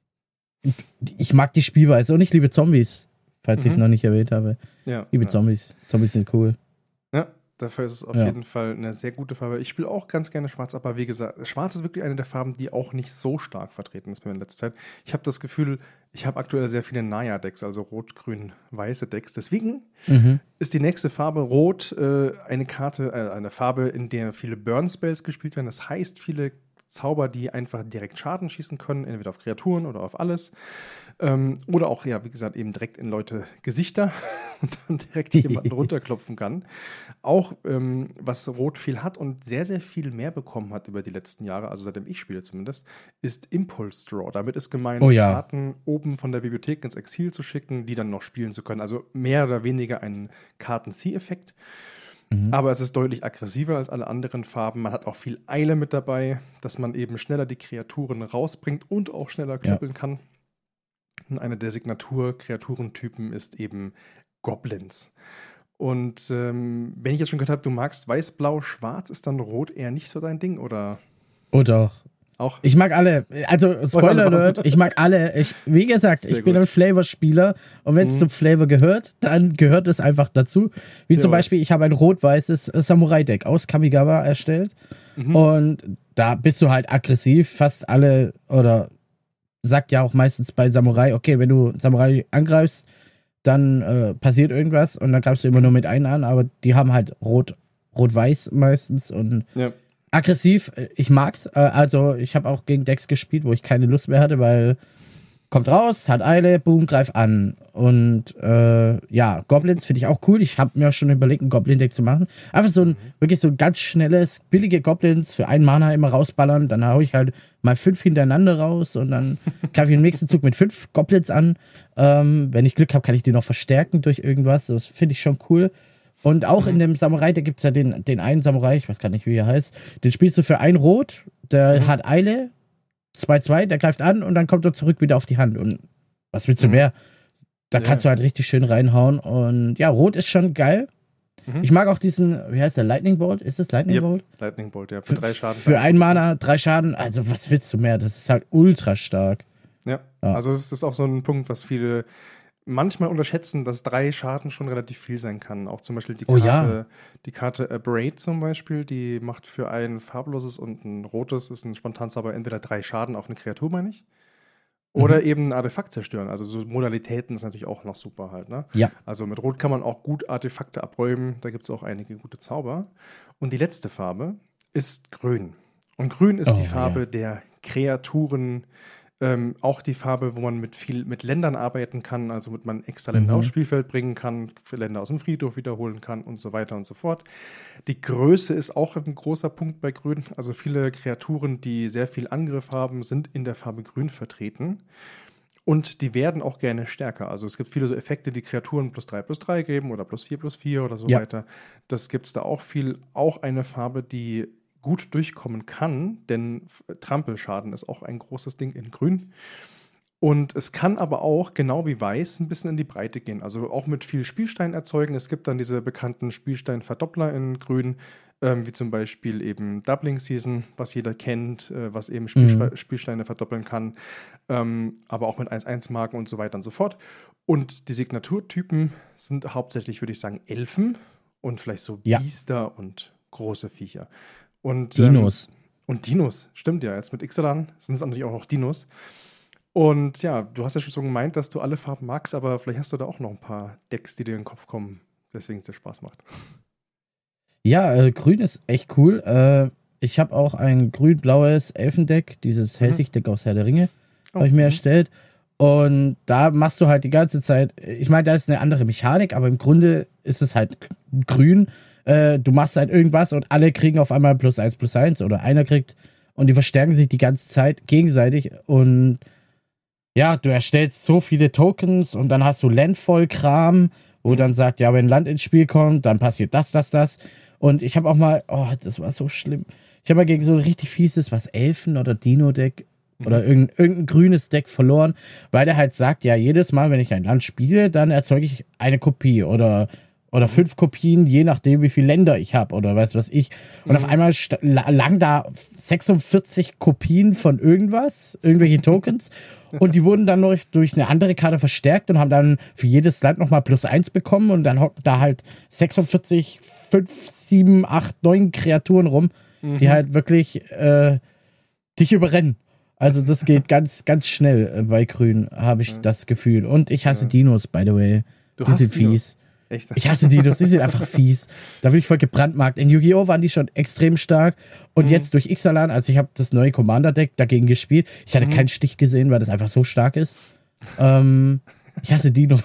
[SPEAKER 2] ich mag die Spielweise und ich liebe Zombies, falls ich es
[SPEAKER 1] Mhm.
[SPEAKER 2] noch nicht erwähnt habe.
[SPEAKER 1] Ja.
[SPEAKER 2] Ich liebe
[SPEAKER 1] ja.
[SPEAKER 2] Zombies. Zombies sind cool.
[SPEAKER 1] Ja, dafür ist es auf
[SPEAKER 2] Ja.
[SPEAKER 1] jeden Fall eine sehr gute Farbe. Ich spiele auch ganz gerne Schwarz, aber wie gesagt, Schwarz ist wirklich eine der Farben, die auch nicht so stark vertreten ist bei mir in letzter Zeit. Ich habe das Gefühl, ich habe aktuell sehr viele Naya-Decks, also rot, grün, weiße Decks. Deswegen
[SPEAKER 2] Mhm.
[SPEAKER 1] ist die nächste Farbe Rot äh, eine Karte, äh, eine Farbe, in der viele Burn-Spells gespielt werden. Das heißt, viele Zauber, die einfach direkt Schaden schießen können, entweder auf Kreaturen oder auf alles. Ähm, oder auch, ja, wie gesagt, eben direkt in Leute Gesichter und dann direkt jemanden runterklopfen kann. Auch, ähm, was Rot viel hat und sehr, sehr viel mehr bekommen hat über die letzten Jahre, also seitdem ich spiele zumindest, ist Impulse Draw. Damit ist gemeint,
[SPEAKER 2] Oh ja.
[SPEAKER 1] Karten oben von der Bibliothek ins Exil zu schicken, die dann noch spielen zu können. Also mehr oder weniger ein Kartenzieheffekt.
[SPEAKER 2] Mhm.
[SPEAKER 1] Aber es ist deutlich aggressiver als alle anderen Farben. Man hat auch viel Eile mit dabei, dass man eben schneller die Kreaturen rausbringt und auch schneller klöppeln kann. Und eine der Signatur-Kreaturentypen ist eben Goblins. Und ähm, wenn ich jetzt schon gehört habe, du magst weiß, blau, schwarz, ist dann rot eher nicht so dein Ding, oder
[SPEAKER 2] Oh doch.
[SPEAKER 1] auch?
[SPEAKER 2] Ich mag alle. Also, Spoiler Alert, ich mag alle. Ich, wie gesagt,
[SPEAKER 1] Sehr
[SPEAKER 2] ich bin
[SPEAKER 1] gut.
[SPEAKER 2] ein Flavor-Spieler und wenn es
[SPEAKER 1] Mhm.
[SPEAKER 2] zum Flavor gehört, dann gehört es einfach dazu. Wie zum
[SPEAKER 1] Ja.
[SPEAKER 2] Beispiel, ich habe ein rot-weißes äh, Samurai-Deck aus Kamigawa erstellt
[SPEAKER 1] Mhm.
[SPEAKER 2] und da bist du halt aggressiv. Fast alle, oder sagt ja auch meistens bei Samurai, okay, wenn du Samurai angreifst, dann äh, passiert irgendwas und dann greifst du immer nur mit einem an, aber die haben halt rot, rot-weiß meistens und
[SPEAKER 1] Ja.
[SPEAKER 2] aggressiv, äh, ich mag's. Äh, also ich habe auch gegen Decks gespielt, wo ich keine Lust mehr hatte, weil kommt raus, hat Eile, boom, greif an. Und äh, ja, Goblins finde ich auch cool. Ich habe mir schon überlegt, ein Goblin-Deck zu machen. Einfach so ein, wirklich so ein ganz schnelles, billige Goblins für einen Mana immer rausballern. Dann hau ich halt mal fünf hintereinander raus und dann greife ich im nächsten Zug mit fünf Goblins an. Ähm, wenn ich Glück habe, kann ich die noch verstärken durch irgendwas. Das finde ich schon cool. Und auch
[SPEAKER 1] Mhm.
[SPEAKER 2] in dem Samurai, da gibt es ja den, den einen Samurai, ich weiß gar nicht, wie er heißt, den spielst du für ein Rot, der
[SPEAKER 1] Mhm.
[SPEAKER 2] hat Eile, zwei zwei, der greift an und dann kommt er zurück wieder auf die Hand. Und was willst du
[SPEAKER 1] Mhm.
[SPEAKER 2] mehr? Da
[SPEAKER 1] Ja.
[SPEAKER 2] kannst du halt richtig schön reinhauen. Und ja, Rot ist schon geil.
[SPEAKER 1] Mhm.
[SPEAKER 2] Ich mag auch diesen, wie heißt der, Lightning Bolt? Ist das Lightning
[SPEAKER 1] Yep.
[SPEAKER 2] Bolt?
[SPEAKER 1] Lightning Bolt, ja, für drei Schaden.
[SPEAKER 2] Für ein Mana, drei Schaden. Also was willst du mehr? Das ist halt ultra stark.
[SPEAKER 1] Ja,
[SPEAKER 2] Ja.
[SPEAKER 1] also es ist auch so ein Punkt, was viele manchmal unterschätzen, dass drei Schaden schon relativ viel sein kann. Auch zum Beispiel die
[SPEAKER 2] Oh
[SPEAKER 1] Karte,
[SPEAKER 2] ja.
[SPEAKER 1] die Karte Abrade zum Beispiel, die macht für ein farbloses und ein rotes, ist ein Spontanzauber, entweder drei Schaden auf eine Kreatur, meine ich. Oder
[SPEAKER 2] Mhm.
[SPEAKER 1] eben ein Artefakt zerstören. Also so Modalitäten ist natürlich auch noch super halt, ne?
[SPEAKER 2] Ja.
[SPEAKER 1] Also mit Rot kann man auch gut Artefakte abräumen. Da gibt es auch einige gute Zauber. Und die letzte Farbe, ist grün. Und grün ist
[SPEAKER 2] Oh,
[SPEAKER 1] die Farbe
[SPEAKER 2] ja.
[SPEAKER 1] der Kreaturen, ähm, auch die Farbe, wo man mit viel mit Ländern arbeiten kann, also mit man extra Länder
[SPEAKER 2] Mhm.
[SPEAKER 1] aufs Spielfeld bringen kann, für Länder aus dem Friedhof wiederholen kann und so weiter und so fort. Die Größe ist auch ein großer Punkt bei Grün. Also viele Kreaturen, die sehr viel Angriff haben, sind in der Farbe Grün vertreten. Und die werden auch gerne stärker. Also es gibt viele so Effekte, die Kreaturen plus drei plus drei geben oder plus vier plus vier oder so
[SPEAKER 2] Ja.
[SPEAKER 1] weiter. Das gibt es da auch viel. Auch eine Farbe, die gut durchkommen kann, denn F- Trampelschaden ist auch ein großes Ding in Grün. Und es kann aber auch, genau wie Weiß, ein bisschen in die Breite gehen. Also auch mit viel Spielstein erzeugen. Es gibt dann diese bekannten Spielstein-Verdoppler in Grün, ähm, wie zum Beispiel eben Doubling Season, was jeder kennt, äh, was eben Spielspe-
[SPEAKER 2] Mhm.
[SPEAKER 1] Spielsteine verdoppeln kann. Ähm, aber auch mit eins eins Marken und so weiter und so fort. Und die Signaturtypen sind hauptsächlich, würde ich sagen, Elfen und vielleicht so
[SPEAKER 2] Ja.
[SPEAKER 1] Biester und große Viecher. Und,
[SPEAKER 2] Dinos.
[SPEAKER 1] Ähm, und Dinos, stimmt ja. Jetzt mit Ixalan sind es natürlich auch noch Dinos. Und ja, du hast ja schon so gemeint, dass du alle Farben magst, aber vielleicht hast du da auch noch ein paar Decks, die dir in den Kopf kommen, deswegen es dir Spaß macht.
[SPEAKER 2] Ja, äh, grün ist echt cool. Äh, ich habe auch ein grün-blaues Elfendeck, dieses
[SPEAKER 1] Mhm.
[SPEAKER 2] Hellsicht-Deck aus Herr der Ringe,
[SPEAKER 1] Oh,
[SPEAKER 2] habe ich mir
[SPEAKER 1] mhm.
[SPEAKER 2] erstellt. Und da machst du halt die ganze Zeit, ich meine, da ist eine andere Mechanik, aber im Grunde ist es halt grün. Äh, du machst halt irgendwas und alle kriegen auf einmal plus eins, plus eins oder einer kriegt und die verstärken sich die ganze Zeit gegenseitig und ja, du erstellst so viele Tokens und dann hast du Landfall-Kram, wo dann sagt, ja, wenn Land ins Spiel kommt, dann passiert das, das, das. Und ich habe auch mal, oh, das war so schlimm. Ich habe mal gegen so ein richtig fieses, was, Elfen- oder Dino-Deck oder irgendein, irgendein grünes Deck verloren, weil der halt sagt, ja, jedes Mal, wenn ich ein Land spiele, dann erzeuge ich eine Kopie oder, oder fünf Kopien, je nachdem, wie viele Länder ich habe oder weiß was ich. Und auf einmal sta- la- lagen da sechsundvierzig Kopien von irgendwas, irgendwelche Tokens. Und die wurden dann noch durch eine andere Karte verstärkt und haben dann für jedes Land nochmal plus eins bekommen. Und dann hocken da halt sechsundvierzig, fünf, sieben, acht, neun Kreaturen rum, die halt wirklich äh, dich überrennen. Also das geht ganz, ganz schnell äh, bei Grün, habe ich
[SPEAKER 1] Ja.
[SPEAKER 2] das Gefühl. Und ich hasse
[SPEAKER 1] Ja.
[SPEAKER 2] Dinos, by the way.
[SPEAKER 1] Du
[SPEAKER 2] Die
[SPEAKER 1] hast
[SPEAKER 2] sind
[SPEAKER 1] Dinos.
[SPEAKER 2] fies.
[SPEAKER 1] Echt?
[SPEAKER 2] Ich hasse Dinos, die sind einfach fies. Da bin ich voll gebrandmarkt. In Yu-Gi-Oh! Waren die schon extrem stark. Und
[SPEAKER 1] Mhm.
[SPEAKER 2] jetzt durch Ixalan, also ich habe das neue Commander-Deck dagegen gespielt. Ich hatte
[SPEAKER 1] Mhm.
[SPEAKER 2] keinen Stich gesehen, weil das einfach so stark ist. Ähm, ich hasse Dinos.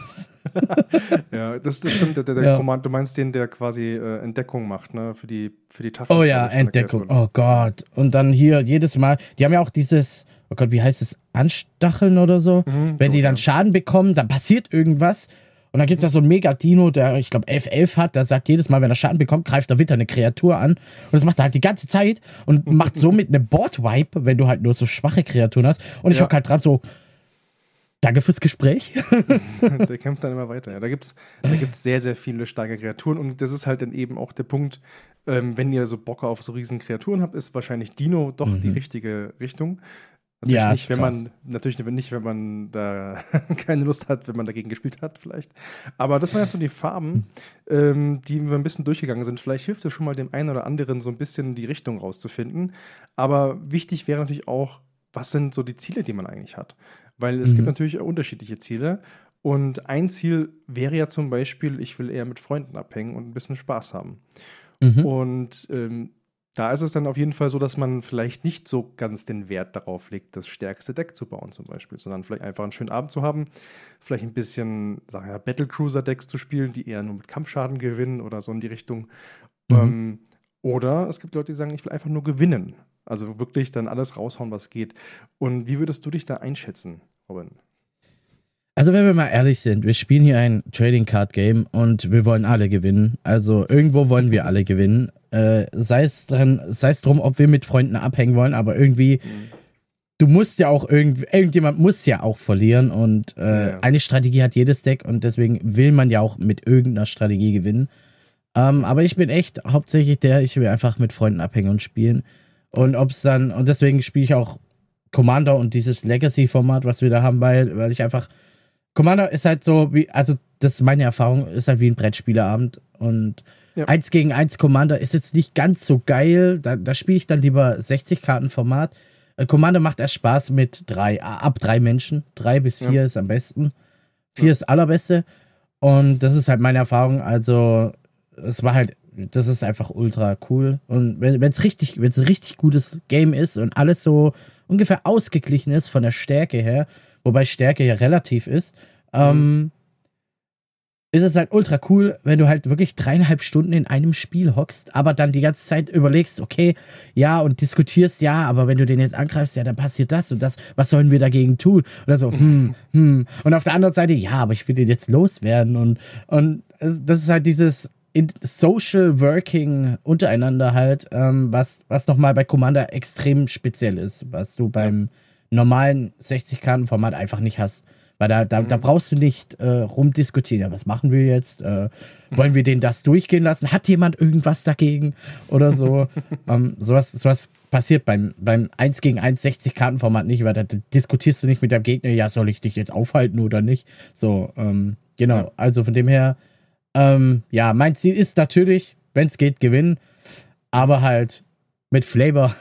[SPEAKER 1] Ja, das, das stimmt. Der, der
[SPEAKER 2] Ja.
[SPEAKER 1] Command, du meinst den, der quasi äh, Entdeckung macht, ne? Für die, für die Toughness.
[SPEAKER 2] Oh
[SPEAKER 1] glaub
[SPEAKER 2] ja,
[SPEAKER 1] ich, von der
[SPEAKER 2] Entdeckung.
[SPEAKER 1] Kreatur.
[SPEAKER 2] Oh Gott. Und dann hier jedes Mal, die haben ja auch dieses, oh Gott, wie heißt es? Anstacheln oder so.
[SPEAKER 1] Mhm,
[SPEAKER 2] Wenn die
[SPEAKER 1] so,
[SPEAKER 2] dann
[SPEAKER 1] ja.
[SPEAKER 2] Schaden bekommen, dann passiert irgendwas. Und dann gibt es ja so einen Mega-Dino, der, ich glaube, elf elf hat, der sagt jedes Mal, wenn er Schaden bekommt, greift er wieder eine Kreatur an. Und das macht er halt die ganze Zeit und macht somit eine Board-Wipe, wenn du halt nur so schwache Kreaturen hast. Und ich
[SPEAKER 1] Ja.
[SPEAKER 2] hock halt dran so, danke fürs Gespräch.
[SPEAKER 1] Der kämpft dann immer weiter. Ja, da gibt es da gibt's sehr, sehr viele starke Kreaturen. Und das ist halt dann eben auch der Punkt, ähm, wenn ihr so Bock auf so riesen Kreaturen habt, ist wahrscheinlich Dino doch die richtige Richtung. Natürlich
[SPEAKER 2] Ja,
[SPEAKER 1] nicht,
[SPEAKER 2] ist
[SPEAKER 1] wenn
[SPEAKER 2] krass.
[SPEAKER 1] man, natürlich nicht, wenn man da keine Lust hat, wenn man dagegen gespielt hat, vielleicht. Aber das waren jetzt so die Farben, ähm, die wir ein bisschen durchgegangen sind. Vielleicht hilft es schon mal dem einen oder anderen, so ein bisschen die Richtung rauszufinden. Aber wichtig wäre natürlich auch, was sind so die Ziele, die man eigentlich hat? Weil es
[SPEAKER 2] Mhm.
[SPEAKER 1] gibt natürlich unterschiedliche Ziele. Und ein Ziel wäre ja zum Beispiel, ich will eher mit Freunden abhängen und ein bisschen Spaß haben.
[SPEAKER 2] Mhm.
[SPEAKER 1] Und ähm, da ist es dann auf jeden Fall so, dass man vielleicht nicht so ganz den Wert darauf legt, das stärkste Deck zu bauen zum Beispiel, sondern vielleicht einfach einen schönen Abend zu haben, vielleicht ein bisschen, sagen wir, Battlecruiser-Decks zu spielen, die eher nur mit Kampfschaden gewinnen oder so in die Richtung.
[SPEAKER 2] Mhm.
[SPEAKER 1] Ähm, oder es gibt Leute, die sagen, ich will einfach nur gewinnen. Also wirklich dann alles raushauen, was geht. Und wie würdest du dich da einschätzen, Robin?
[SPEAKER 2] Also wenn wir mal ehrlich sind, wir spielen hier ein Trading Card Game und wir wollen alle gewinnen. Also irgendwo wollen wir alle gewinnen. Äh, sei es dran, sei es drum, ob wir mit Freunden abhängen wollen, aber irgendwie, du musst ja auch irgendwie, irgendjemand muss ja auch verlieren und äh,
[SPEAKER 1] Ja, ja.
[SPEAKER 2] eine Strategie hat jedes Deck und deswegen will man ja auch mit irgendeiner Strategie gewinnen. Ähm, aber ich bin echt hauptsächlich der, ich will einfach mit Freunden abhängen und spielen. Und ob's dann, und deswegen spiele ich auch Commander und dieses Legacy-Format, was wir da haben, weil, weil ich einfach Commander ist halt so, wie, also das ist meine Erfahrung, ist halt wie ein Brettspieleabend und
[SPEAKER 1] Ja.
[SPEAKER 2] eins gegen eins Commander ist jetzt nicht ganz so geil, da, da spiele ich dann lieber sechzig Karten Format. Äh, Commander macht erst Spaß mit drei, ab drei Menschen, drei bis vier
[SPEAKER 1] Ja.
[SPEAKER 2] ist am besten, vier
[SPEAKER 1] Ja.
[SPEAKER 2] ist allerbeste und das ist halt meine Erfahrung, also es war halt das ist einfach ultra cool. Und wenn es richtig, wenn es ein richtig gutes Game ist und alles so ungefähr ausgeglichen ist von der Stärke her, wobei Stärke ja relativ ist, mhm. ähm, ist es halt ultra cool, wenn du halt wirklich dreieinhalb Stunden in einem Spiel hockst, aber dann die ganze Zeit überlegst, okay, ja, und diskutierst, ja, aber wenn du den jetzt angreifst, ja, dann passiert das und das, was sollen wir dagegen tun? Oder so, hm, hm. Und auf der anderen Seite, ja, aber ich will den jetzt loswerden und, und das ist halt dieses Social Working untereinander halt, ähm, was, was nochmal bei Commander extrem speziell ist, was du beim normalen sechzig-Karten-Format einfach nicht hast. Weil da, da, da brauchst du nicht äh, rumdiskutieren. Ja, was machen wir jetzt? Äh, wollen wir den das durchgehen lassen? Hat jemand irgendwas dagegen? Oder so. ähm, sowas, sowas passiert beim, beim eins gegen eins sechzig-Karten-Format nicht, weil da diskutierst du nicht mit deinem Gegner, ja, soll ich dich jetzt aufhalten oder nicht? So, ähm, genau. Ja. Also von dem her, ähm, ja, mein Ziel ist natürlich, wenn es geht, gewinnen. Aber halt mit Flavor.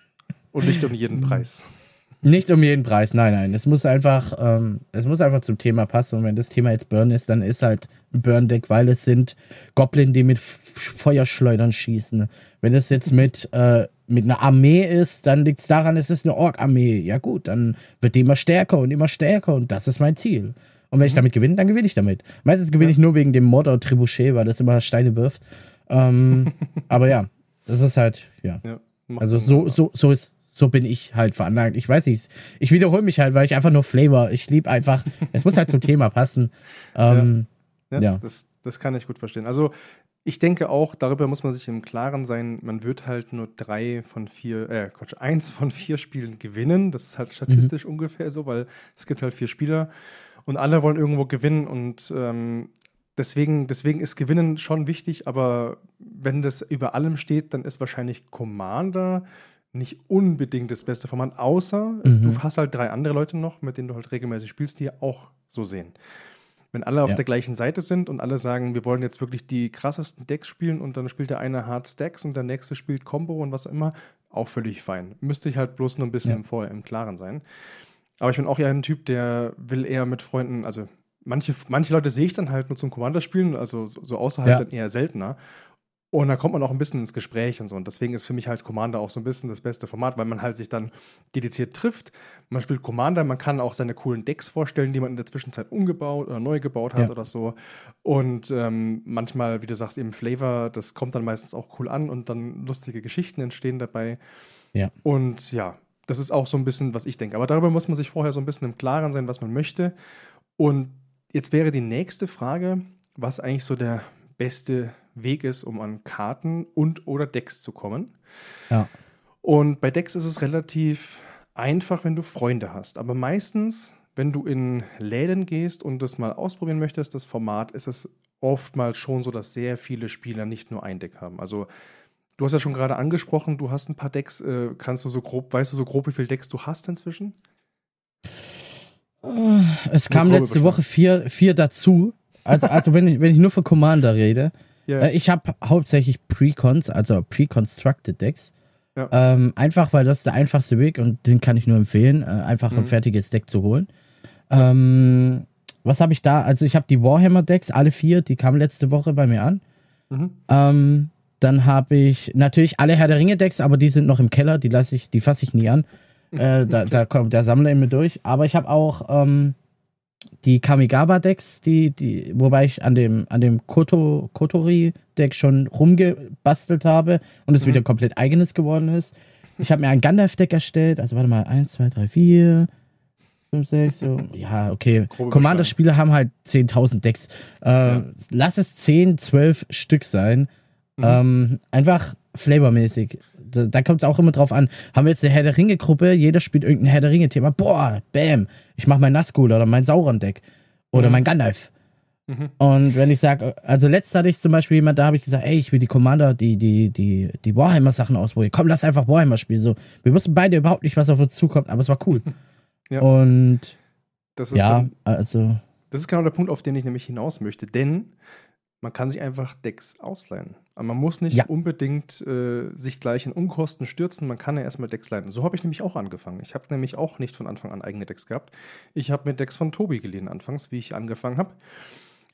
[SPEAKER 1] Und nicht um jeden Preis.
[SPEAKER 2] Nicht um jeden Preis, nein, nein. Es muss einfach, ähm, es muss einfach zum Thema passen. Und wenn das Thema jetzt Burn ist, dann ist halt ein Burn-Deck, weil es sind Goblin, die mit F- Feuerschleudern schießen. Wenn es jetzt mit, äh, mit einer Armee ist, dann liegt es daran, es ist eine Ork-Armee. Ja gut, dann wird die immer stärker und immer stärker und das ist mein Ziel. Und wenn mhm. ich damit gewinne, dann gewinne ich damit. Meistens gewinne ja. ich nur wegen dem Mordor-Trebuchet, weil das immer Steine wirft. Ähm, aber ja, das ist halt, ja. ja also so, so, so ist So bin ich halt veranlagt. Ich weiß nicht. Ich wiederhole mich halt, weil ich einfach nur Flavor. Ich liebe einfach. Es muss halt zum Thema passen. Ähm,
[SPEAKER 1] ja, ja, ja. Das, das kann ich gut verstehen. Also ich denke auch, darüber muss man sich im Klaren sein, man wird halt nur drei von vier, äh, Quatsch, eins von vier Spielen gewinnen. Das ist halt statistisch mhm. ungefähr so, weil es gibt halt vier Spieler und alle wollen irgendwo gewinnen und ähm, Deswegen, deswegen ist Gewinnen schon wichtig, aber wenn das über allem steht, dann ist wahrscheinlich Commander nicht unbedingt das beste Format, außer es, mhm. du hast halt drei andere Leute noch, mit denen du halt regelmäßig spielst, die auch so sehen. Wenn alle auf ja. der gleichen Seite sind und alle sagen, wir wollen jetzt wirklich die krassesten Decks spielen und dann spielt der eine Hard Stacks und der nächste spielt Combo und was auch immer, auch völlig fein. Müsste ich halt bloß nur ein bisschen ja. vorher im Klaren sein. Aber ich bin auch eher ein Typ, der will eher mit Freunden, also manche, manche Leute sehe ich dann halt nur zum Commander spielen, also so, so außerhalb ja. dann eher seltener. Und da kommt man auch ein bisschen ins Gespräch und so. Und deswegen ist für mich halt Commander auch so ein bisschen das beste Format, weil man halt sich dann dediziert trifft. Man spielt Commander, man kann auch seine coolen Decks vorstellen, die man in der Zwischenzeit umgebaut oder neu gebaut hat ja. oder so. Und ähm, manchmal, wie du sagst, eben Flavor, das kommt dann meistens auch cool an und dann lustige Geschichten entstehen dabei.
[SPEAKER 2] Ja.
[SPEAKER 1] Und ja, das ist auch so ein bisschen, was ich denke. Aber darüber muss man sich vorher so ein bisschen im Klaren sein, was man möchte. Und jetzt wäre die nächste Frage, was eigentlich so der beste Weg ist, um an Karten und oder Decks zu kommen.
[SPEAKER 2] Ja.
[SPEAKER 1] Und bei Decks ist es relativ einfach, wenn du Freunde hast. Aber meistens, wenn du in Läden gehst und das mal ausprobieren möchtest, das Format, ist es oftmals schon so, dass sehr viele Spieler nicht nur ein Deck haben. Also du hast ja schon gerade angesprochen, du hast ein paar Decks. Äh, kannst du so grob, weißt du so grob, wie viele Decks du hast inzwischen?
[SPEAKER 2] Es kam letzte Woche vier, vier dazu. Also, also wenn ich, wenn ich nur von Commander rede, yeah. äh, ich habe hauptsächlich Precons, also Pre-Constructed Decks. Ja. Ähm, einfach, weil das ist der einfachste Weg und den kann ich nur empfehlen, äh, einfach mhm. ein fertiges Deck zu holen. Ähm, was habe ich da? Also ich habe die Warhammer-Decks, alle vier, die kamen letzte Woche bei mir an. Mhm. Ähm, dann habe ich natürlich alle Herr der Ringe-Decks, aber die sind noch im Keller, die lasse ich, die fasse ich nie an. Äh, da, da kommt der Sammler in mir durch. Aber ich habe auch ähm, die Kamigawa-Decks, die, die, wobei ich an dem, an dem Koto, Kotori-Deck schon rumgebastelt habe und es mhm. wieder komplett eigenes geworden ist. Ich habe mir ein Gandalf-Deck erstellt, also warte mal, eins, zwei, drei, vier, fünf, sechs, so. Ja, okay. Commander-Spieler haben halt zehntausend Decks. Äh, ja. Lass es zehn, zwölf Stück sein. Mhm. Ähm, einfach flavormäßig. Da, da kommt es auch immer drauf an. Haben wir jetzt eine Herr der Ringe-Gruppe, jeder spielt irgendein Herr der Ringe-Thema. Boah, bam, ich mach mein Nazgul oder mein Sauron-Deck. Oder mhm. mein Gandalf. Mhm. Und wenn ich sage, also letztes hatte ich zum Beispiel jemand, da habe ich gesagt, ey, ich will die Commander, die, die, die, die Warhammer-Sachen ausprobieren. Komm, lass einfach Warhammer spielen. So, wir wussten beide überhaupt nicht, was auf uns zukommt, aber es war cool. Ja. Und
[SPEAKER 1] das ist
[SPEAKER 2] ja,
[SPEAKER 1] dann,
[SPEAKER 2] also.
[SPEAKER 1] Das ist genau der Punkt, auf den ich nämlich hinaus möchte, denn man kann sich einfach Decks ausleihen. Aber man muss nicht ja. unbedingt äh, sich gleich in Unkosten stürzen, man kann ja erstmal Decks leihen. So habe ich nämlich auch angefangen. Ich habe nämlich auch nicht von Anfang an eigene Decks gehabt. Ich habe mir Decks von Tobi geliehen anfangs, wie ich angefangen habe.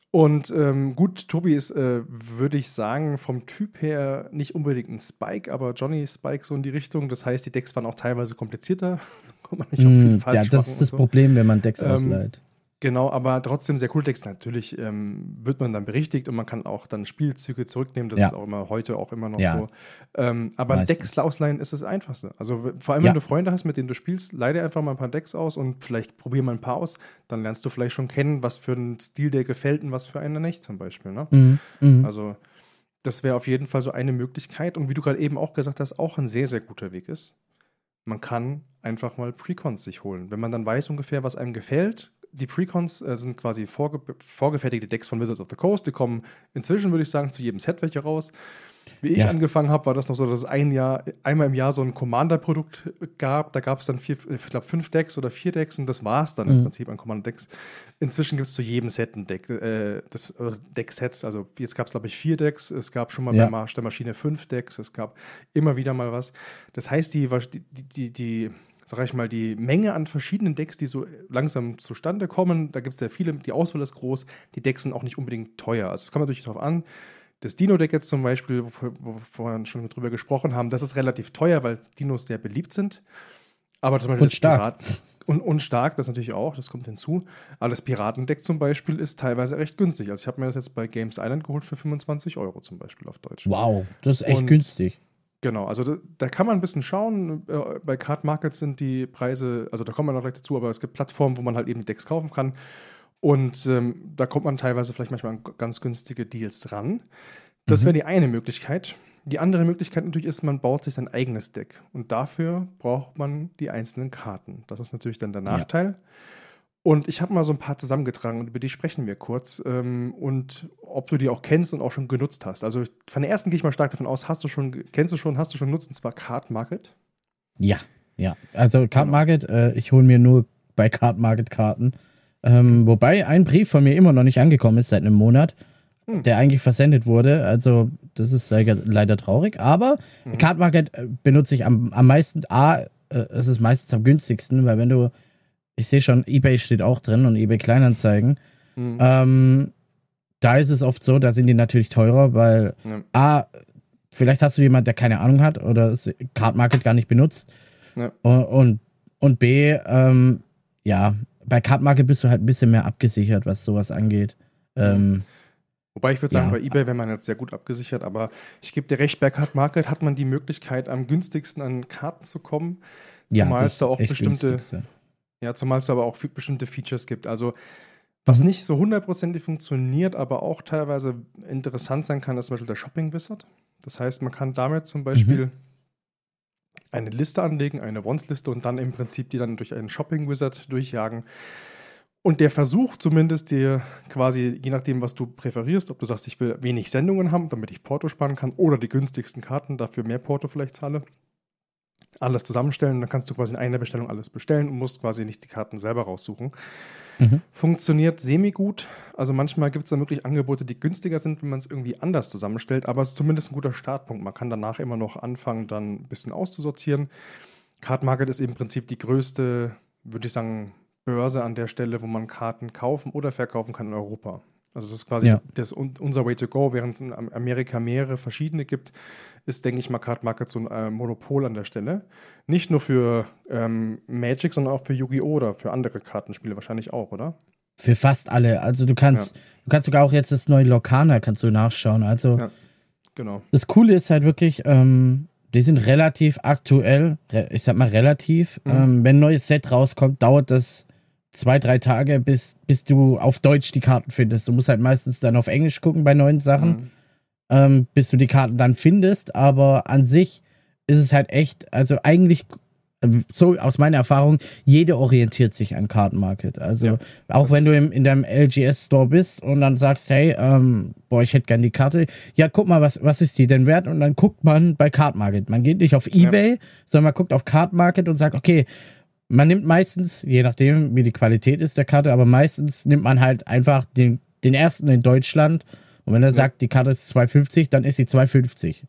[SPEAKER 1] Und ähm, gut, Tobi ist, äh, würde ich sagen, vom Typ her nicht unbedingt ein Spike, aber Johnny Spike so in die Richtung. Das heißt, die Decks waren auch teilweise komplizierter. Kommt man nicht auf viel
[SPEAKER 2] Mm,
[SPEAKER 1] falsch
[SPEAKER 2] ja, das
[SPEAKER 1] machen
[SPEAKER 2] ist das
[SPEAKER 1] und so.
[SPEAKER 2] Problem, wenn man Decks
[SPEAKER 1] Ähm,
[SPEAKER 2] ausleiht.
[SPEAKER 1] Genau, aber trotzdem sehr cool Decks. Natürlich ähm, wird man dann berichtigt und man kann auch dann Spielzüge zurücknehmen. Das
[SPEAKER 2] Ja.
[SPEAKER 1] ist auch immer heute auch immer noch
[SPEAKER 2] Ja.
[SPEAKER 1] so. Ähm, aber
[SPEAKER 2] Meistens.
[SPEAKER 1] Decks ausleihen ist das Einfachste. Also w- vor allem,
[SPEAKER 2] Ja.
[SPEAKER 1] wenn du Freunde hast, mit denen du spielst, leih dir einfach mal ein paar Decks aus und vielleicht probier mal ein paar aus. Dann lernst du vielleicht schon kennen, was für ein Stil dir gefällt und was für einen nicht zum Beispiel. Ne?
[SPEAKER 2] Mhm. Mhm.
[SPEAKER 1] Also das wäre auf jeden Fall so eine Möglichkeit. Und wie du gerade eben auch gesagt hast, auch ein sehr, sehr guter Weg ist. Man kann einfach mal Precons sich holen. Wenn man dann weiß ungefähr, was einem gefällt. Die Precons äh, sind quasi vorge vorgefertigte Decks von Wizards of the Coast. Die kommen inzwischen, würde ich sagen, zu jedem Set welche raus. Wie ich
[SPEAKER 2] Ja.
[SPEAKER 1] angefangen habe, war das noch so, dass es ein Jahr, einmal im Jahr so ein Commander-Produkt gab. Da gab es dann vier, ich glaube, fünf Decks oder vier Decks und das war es dann
[SPEAKER 2] Mhm.
[SPEAKER 1] im Prinzip an Commander-Decks. Inzwischen gibt es zu jedem Set ein Deck, äh, das, äh, Decksets. Also jetzt gab es, glaube ich, vier Decks. Es gab schon mal
[SPEAKER 2] Ja.
[SPEAKER 1] bei Marsch der Maschine fünf Decks. Es gab immer wieder mal was. Das heißt, die, die, die, die sag ich mal, die Menge an verschiedenen Decks, die so langsam zustande kommen, da gibt es sehr viele, die Auswahl ist groß, die Decks sind auch nicht unbedingt teuer. Also es kommt natürlich darauf an. Das Dino-Deck jetzt zum Beispiel, wo, wo wir vorhin schon drüber gesprochen haben, das ist relativ teuer, weil Dinos sehr beliebt sind. Aber zum Beispiel
[SPEAKER 2] Und
[SPEAKER 1] das
[SPEAKER 2] stark.
[SPEAKER 1] Pirat und, und stark, das natürlich auch, das kommt hinzu. Aber das Piratendeck zum Beispiel ist teilweise recht günstig. Also ich habe mir das jetzt bei Games Island geholt für fünfundzwanzig Euro zum Beispiel auf Deutsch.
[SPEAKER 2] Wow, das ist echt
[SPEAKER 1] Und-
[SPEAKER 2] günstig.
[SPEAKER 1] Genau, also da, da kann man ein bisschen schauen. Äh, Bei Card Market sind die Preise, also da kommen wir noch gleich dazu, aber es gibt Plattformen, wo man halt eben die Decks kaufen kann. Und ähm, da kommt man teilweise vielleicht manchmal an ganz günstige Deals ran. Das
[SPEAKER 2] Mhm.
[SPEAKER 1] wäre die eine Möglichkeit. Die andere Möglichkeit natürlich ist, man baut sich sein eigenes Deck. Und dafür braucht man die einzelnen Karten. Das ist natürlich dann der
[SPEAKER 2] Ja.
[SPEAKER 1] Nachteil. Und ich habe mal so ein paar zusammengetragen und über die sprechen wir kurz. Ähm, und ob du die auch kennst und auch schon genutzt hast. Also von der ersten gehe ich mal stark davon aus, hast du schon, ge- kennst du schon, hast du schon genutzt, und zwar Card Market.
[SPEAKER 2] Ja, ja. Also Card
[SPEAKER 1] Genau.
[SPEAKER 2] Market, äh, ich hole mir nur bei Card Market Karten. Ähm, wobei ein Brief von mir immer noch nicht angekommen ist seit einem Monat,
[SPEAKER 1] Hm.
[SPEAKER 2] der eigentlich versendet wurde. Also das ist leider, leider traurig. Aber
[SPEAKER 1] Mhm.
[SPEAKER 2] Card Market äh, benutze ich am, am meisten. A, äh, es ist meistens am günstigsten, weil wenn du, ich sehe schon, eBay steht auch drin und eBay Kleinanzeigen.
[SPEAKER 1] Mhm.
[SPEAKER 2] Ähm, da ist es oft so, da sind die natürlich teurer, weil
[SPEAKER 1] Ja.
[SPEAKER 2] A, vielleicht hast du jemanden, der keine Ahnung hat oder es- Card Market gar nicht benutzt.
[SPEAKER 1] Ja.
[SPEAKER 2] Und, und, und B, ähm, ja, bei Card Market bist du halt ein bisschen mehr abgesichert, was sowas angeht. Ähm,
[SPEAKER 1] Wobei ich würde sagen,
[SPEAKER 2] Ja.
[SPEAKER 1] bei eBay wäre man jetzt sehr gut abgesichert, aber ich gebe dir recht, bei Card Market hat man die Möglichkeit, am günstigsten an Karten zu kommen.
[SPEAKER 2] ja,
[SPEAKER 1] Zumal
[SPEAKER 2] das
[SPEAKER 1] es da
[SPEAKER 2] ist
[SPEAKER 1] auch
[SPEAKER 2] echt
[SPEAKER 1] bestimmte,
[SPEAKER 2] günstig.
[SPEAKER 1] ja, zumal es da aber auch fi- bestimmte Features gibt. Also, was
[SPEAKER 2] Mhm.
[SPEAKER 1] nicht so hundertprozentig funktioniert, aber auch teilweise interessant sein kann, ist zum Beispiel der Shopping Wizard. Das heißt, man kann damit zum Beispiel
[SPEAKER 2] Mhm.
[SPEAKER 1] eine Liste anlegen, eine Wants-Liste und dann im Prinzip die dann durch einen Shopping Wizard durchjagen. Und der versucht zumindest dir quasi, je nachdem, was du präferierst, ob du sagst, ich will wenig Sendungen haben, damit ich Porto sparen kann, oder die günstigsten Karten, dafür mehr Porto vielleicht zahle, alles zusammenstellen. Dann kannst du quasi in einer Bestellung alles bestellen und musst quasi nicht die Karten selber raussuchen.
[SPEAKER 2] Mhm.
[SPEAKER 1] Funktioniert semi-gut. Also manchmal gibt es da wirklich Angebote, die günstiger sind, wenn man es irgendwie anders zusammenstellt, aber es ist zumindest ein guter Startpunkt. Man kann danach immer noch anfangen, dann ein bisschen auszusortieren. Card Market ist im Prinzip die größte, würde ich sagen, Börse an der Stelle, wo man Karten kaufen oder verkaufen kann in Europa. Also das ist quasi
[SPEAKER 2] Ja.
[SPEAKER 1] das, unser Way to go, während es in Amerika mehrere verschiedene gibt, ist, denke ich mal, Card Market so ein äh, Monopol an der Stelle. Nicht nur für ähm, Magic, sondern auch für Yu-Gi-Oh! Oder für andere Kartenspiele wahrscheinlich auch, oder?
[SPEAKER 2] Für fast alle. Also du kannst, du kannst sogar auch jetzt das neue Lorcana kannst du nachschauen. Also
[SPEAKER 1] Ja. Genau.
[SPEAKER 2] das Coole ist halt wirklich, ähm, die sind relativ aktuell, re- ich sag mal relativ.
[SPEAKER 1] Mhm.
[SPEAKER 2] Ähm, wenn ein neues Set rauskommt, dauert das zwei, drei Tage, bis, bis du auf Deutsch die Karten findest. Du musst halt meistens dann auf Englisch gucken bei neuen Sachen,
[SPEAKER 1] Mhm.
[SPEAKER 2] ähm, bis du die Karten dann findest. Aber an sich ist es halt echt, also eigentlich, ähm, so aus meiner Erfahrung, jeder orientiert sich an Card Market. Also
[SPEAKER 1] Ja,
[SPEAKER 2] auch
[SPEAKER 1] das-
[SPEAKER 2] wenn du im, in deinem L G S-Store bist und dann sagst, hey, ähm, boah, ich hätte gern die Karte. Ja, guck mal, was, was ist die denn wert? Und dann guckt man bei Card Market. Man geht nicht auf eBay, sondern man guckt auf Card Market und sagt, okay, man nimmt meistens, je nachdem, wie die Qualität ist der Karte, aber meistens nimmt man halt einfach den, den ersten in Deutschland. Und wenn er
[SPEAKER 1] Ja.
[SPEAKER 2] sagt, die Karte ist zwei fünfzig, dann ist sie zwei fünfzig.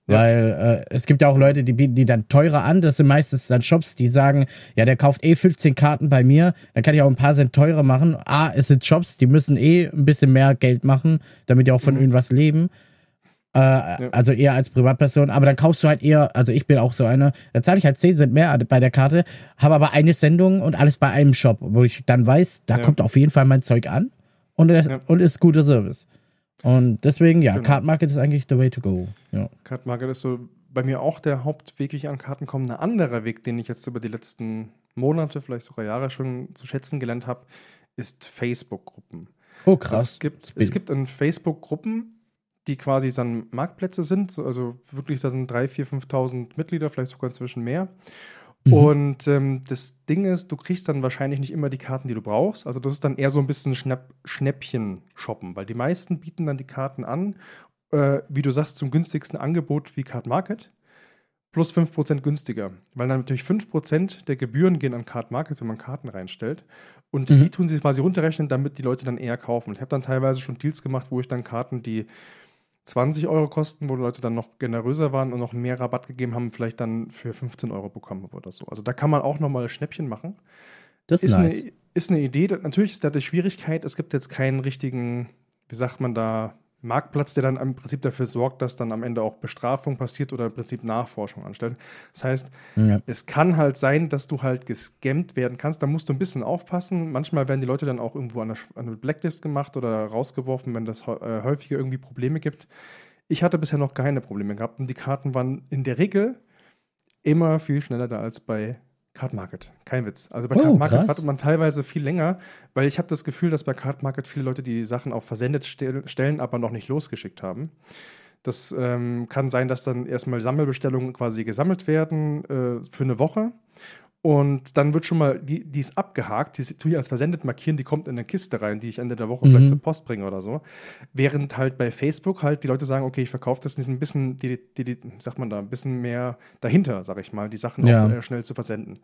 [SPEAKER 1] Ja.
[SPEAKER 2] Weil äh, es gibt ja auch Leute, die bieten die dann teurer an. Das sind meistens dann Shops, die sagen, ja, der kauft eh fünfzehn Karten bei mir, dann kann ich auch ein paar Cent teurer machen. Ah, es sind Shops, die müssen eh ein bisschen mehr Geld machen, damit die auch von
[SPEAKER 1] Mhm.
[SPEAKER 2] irgendwas leben. Äh,
[SPEAKER 1] Ja.
[SPEAKER 2] Also eher als Privatperson. Aber dann kaufst du halt eher, also ich bin auch so einer, da zahle ich halt zehn Cent mehr bei der Karte, habe aber eine Sendung und alles bei einem Shop, wo ich dann weiß, da
[SPEAKER 1] Ja.
[SPEAKER 2] kommt auf jeden Fall mein Zeug an und,
[SPEAKER 1] Ja.
[SPEAKER 2] und ist guter Service. Und deswegen, ja,
[SPEAKER 1] Genau.
[SPEAKER 2] Card Market ist eigentlich the way to go. Ja.
[SPEAKER 1] Card Market ist so bei mir auch der Hauptweg, wie ich an Karten komme. Ein anderer Weg, den ich jetzt über die letzten Monate, vielleicht sogar Jahre schon zu schätzen gelernt habe, ist Facebook-Gruppen.
[SPEAKER 2] Oh,
[SPEAKER 1] Also
[SPEAKER 2] krass.
[SPEAKER 1] es gibt, es gibt in Facebook-Gruppen, die quasi dann Marktplätze sind, so- also wirklich, da sind dreitausend, viertausend, fünftausend Mitglieder, vielleicht sogar inzwischen mehr.
[SPEAKER 2] Mhm.
[SPEAKER 1] Und ähm, das Ding ist, du kriegst dann wahrscheinlich nicht immer die Karten, die du brauchst. Also das ist dann eher so ein bisschen Schnapp Schnäppchen-Shoppen, weil die meisten bieten dann die Karten an, äh, wie du sagst, zum günstigsten Angebot wie Card Market, plus fünf Prozent günstiger. Weil dann natürlich fünf Prozent der Gebühren gehen an Card Market, wenn man Karten reinstellt. Und
[SPEAKER 2] Mhm.
[SPEAKER 1] die tun sie quasi runterrechnen, damit die Leute dann eher kaufen. Ich habe dann teilweise schon Deals gemacht, wo ich dann Karten, die zwanzig Euro kosten, wo die Leute dann noch generöser waren und noch mehr Rabatt gegeben haben, vielleicht dann für fünfzehn Euro bekommen habe oder so. Also da kann man auch nochmal Schnäppchen machen.
[SPEAKER 2] Das ist
[SPEAKER 1] Ist,
[SPEAKER 2] nice.
[SPEAKER 1] eine, ist eine Idee. Da- Natürlich ist da die Schwierigkeit, es gibt jetzt keinen richtigen, wie sagt man da, Marktplatz, der dann im Prinzip dafür sorgt, dass dann am Ende auch Bestrafung passiert oder im Prinzip Nachforschung anstellt. Das heißt,
[SPEAKER 2] Ja.
[SPEAKER 1] es kann halt sein, dass du halt gescammt werden kannst. Da musst du ein bisschen aufpassen. Manchmal werden die Leute dann auch irgendwo an eine, an eine Blacklist gemacht oder rausgeworfen, wenn das häu- äh, häufiger irgendwie Probleme gibt. Ich hatte bisher noch keine Probleme gehabt und die Karten waren in der Regel immer viel schneller da als bei Card Market. Kein Witz. Also bei
[SPEAKER 2] Oh,
[SPEAKER 1] Card Market
[SPEAKER 2] krass.
[SPEAKER 1] wartet man teilweise viel länger, weil ich habe das Gefühl, dass bei Card Market viele Leute die Sachen auf versendet stel- stellen, aber noch nicht losgeschickt haben. Das ähm, kann sein, dass dann erstmal Sammelbestellungen quasi gesammelt werden äh, für eine Woche. Und dann wird schon mal, die, die ist abgehakt, die tue ich als versendet markieren, die kommt in eine Kiste rein, die ich Ende der Woche
[SPEAKER 2] Mhm.
[SPEAKER 1] vielleicht zur Post bringe oder so. Während halt bei Facebook halt die Leute sagen, okay, ich verkaufe das, die sind ein bisschen, die, die, die, sagt man da, ein bisschen mehr dahinter, sag ich mal, die Sachen
[SPEAKER 2] Ja.
[SPEAKER 1] auch äh, schnell zu versenden.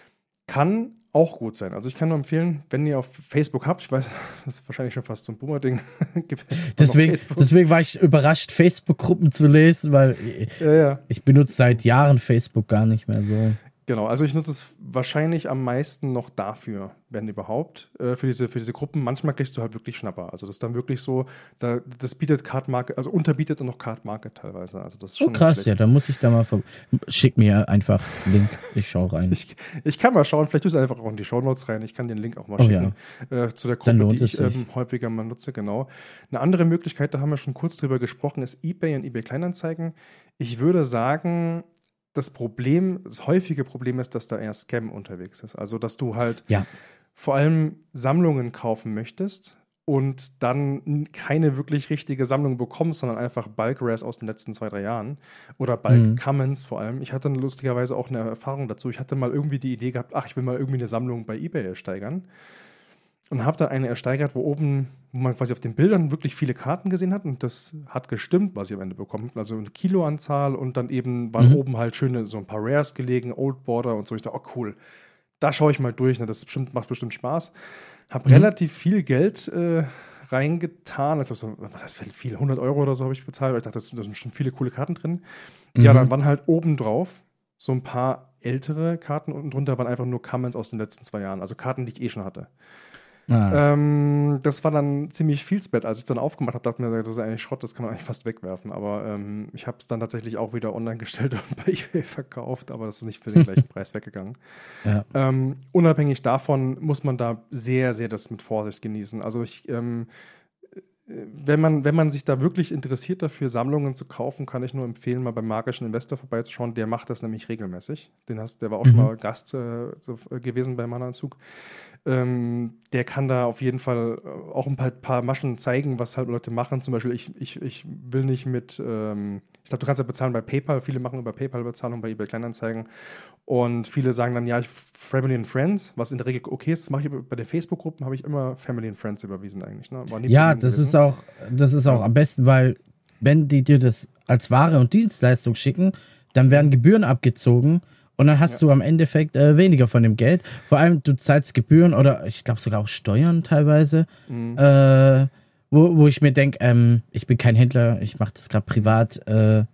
[SPEAKER 1] Kann auch gut sein. Also ich kann nur empfehlen, wenn ihr auf Facebook habt, ich weiß, das ist wahrscheinlich schon fast so ein Boomer-Ding. Gibt noch
[SPEAKER 2] Deswegen,
[SPEAKER 1] Facebook.
[SPEAKER 2] deswegen war ich überrascht, Facebook-Gruppen zu lesen, weil
[SPEAKER 1] Ja, ja.
[SPEAKER 2] ich benutze seit Jahren Facebook gar nicht mehr so.
[SPEAKER 1] Genau, also ich nutze es wahrscheinlich am meisten noch dafür, wenn überhaupt, äh, für diese, für diese Gruppen. Manchmal kriegst du halt wirklich Schnapper. Also das ist dann wirklich so, da, das bietet Card Market, also unterbietet und noch Card Market teilweise. Also das ist
[SPEAKER 2] Oh
[SPEAKER 1] schon nicht
[SPEAKER 2] krass, ja,
[SPEAKER 1] schlecht.
[SPEAKER 2] da muss ich da mal vor. Schick mir einfach einen Link, ich schau rein.
[SPEAKER 1] Ich, ich kann mal schauen, vielleicht tust du einfach auch in die Shownotes rein. Ich kann den Link auch mal
[SPEAKER 2] Oh
[SPEAKER 1] schicken äh, zu der
[SPEAKER 2] Dann
[SPEAKER 1] Gruppe,
[SPEAKER 2] lohnt
[SPEAKER 1] die
[SPEAKER 2] es
[SPEAKER 1] ich
[SPEAKER 2] sich.
[SPEAKER 1] ähm, häufiger mal nutze, genau. Eine andere Möglichkeit, da haben wir schon kurz drüber gesprochen, ist eBay und eBay Kleinanzeigen. Ich würde sagen, das Problem, das häufige Problem ist, dass da eher Scam unterwegs ist. Also, dass du halt
[SPEAKER 2] Ja.
[SPEAKER 1] vor allem Sammlungen kaufen möchtest und dann n- keine wirklich richtige Sammlung bekommst, sondern einfach Bulk Rares aus den letzten zwei, drei Jahren oder Bulk
[SPEAKER 2] Mhm.
[SPEAKER 1] Commons vor allem. Ich hatte lustigerweise auch eine Erfahrung dazu. Ich hatte mal irgendwie die Idee gehabt, ach, ich will mal irgendwie eine Sammlung bei eBay ersteigern und habe dann eine ersteigert, wo oben, wo man quasi auf den Bildern wirklich viele Karten gesehen hat und das hat gestimmt, was ich am Ende bekommen habe. Also eine Kiloanzahl und dann eben waren
[SPEAKER 2] Mhm.
[SPEAKER 1] oben halt schöne, so ein paar Rares gelegen, Old Border und so. Ich dachte, oh cool, da schaue ich mal durch, ne? Das ist bestimmt, macht bestimmt Spaß. Habe
[SPEAKER 2] Mhm.
[SPEAKER 1] relativ viel Geld äh, reingetan. Ich dachte so, was heißt viel? hundert Euro oder so habe ich bezahlt, weil ich dachte, da sind bestimmt viele coole Karten drin. Ja,
[SPEAKER 2] Mhm.
[SPEAKER 1] dann waren halt oben drauf so ein paar ältere Karten, unten drunter waren einfach nur Commons aus den letzten zwei Jahren, also Karten, die ich eh schon hatte.
[SPEAKER 2] Ah.
[SPEAKER 1] Ähm, das war dann ziemlich viel Bett. Als ich es dann aufgemacht habe, dachte ich mir, das ist eigentlich Schrott, das kann man eigentlich fast wegwerfen. Aber ähm, ich habe es dann tatsächlich auch wieder online gestellt und bei eBay verkauft, aber das ist nicht für den gleichen Preis weggegangen.
[SPEAKER 2] Ja.
[SPEAKER 1] Ähm, unabhängig davon muss man da sehr, sehr das mit Vorsicht genießen. Also ich, ähm, wenn man, wenn man sich da wirklich interessiert dafür, Sammlungen zu kaufen, kann ich nur empfehlen, mal beim Magischen Investor vorbeizuschauen. Der macht das nämlich regelmäßig. Den hast, der war auch
[SPEAKER 2] Mhm.
[SPEAKER 1] schon mal Gast äh, so, äh, gewesen beim Mana-Anzug. Ähm, der kann da auf jeden Fall äh, auch ein paar, paar Maschen zeigen, was halt Leute machen. Zum Beispiel, ich, ich, ich will nicht mit, ähm, ich glaube, du kannst ja bezahlen bei PayPal. Viele machen über PayPal-Bezahlung bei eBay Kleinanzeigen. Und viele sagen dann, ja, ich Family and Friends, was in der Regel okay ist. Das mache ich über- bei den Facebook-Gruppen, habe ich immer Family and Friends überwiesen eigentlich. Ne? War nie ein
[SPEAKER 2] Ja,
[SPEAKER 1] Problem
[SPEAKER 2] das
[SPEAKER 1] gewesen.
[SPEAKER 2] ist auch, das ist auch am besten, weil wenn die dir das als Ware und Dienstleistung schicken, dann werden Gebühren abgezogen und dann hast
[SPEAKER 1] Ja.
[SPEAKER 2] du am Endeffekt äh, weniger von dem Geld. Vor allem, du zahlst Gebühren oder ich glaube sogar auch Steuern teilweise,
[SPEAKER 1] Mhm.
[SPEAKER 2] äh, wo, wo ich mir denke, ähm, ich bin kein Händler, ich mache das gerade privat. Äh,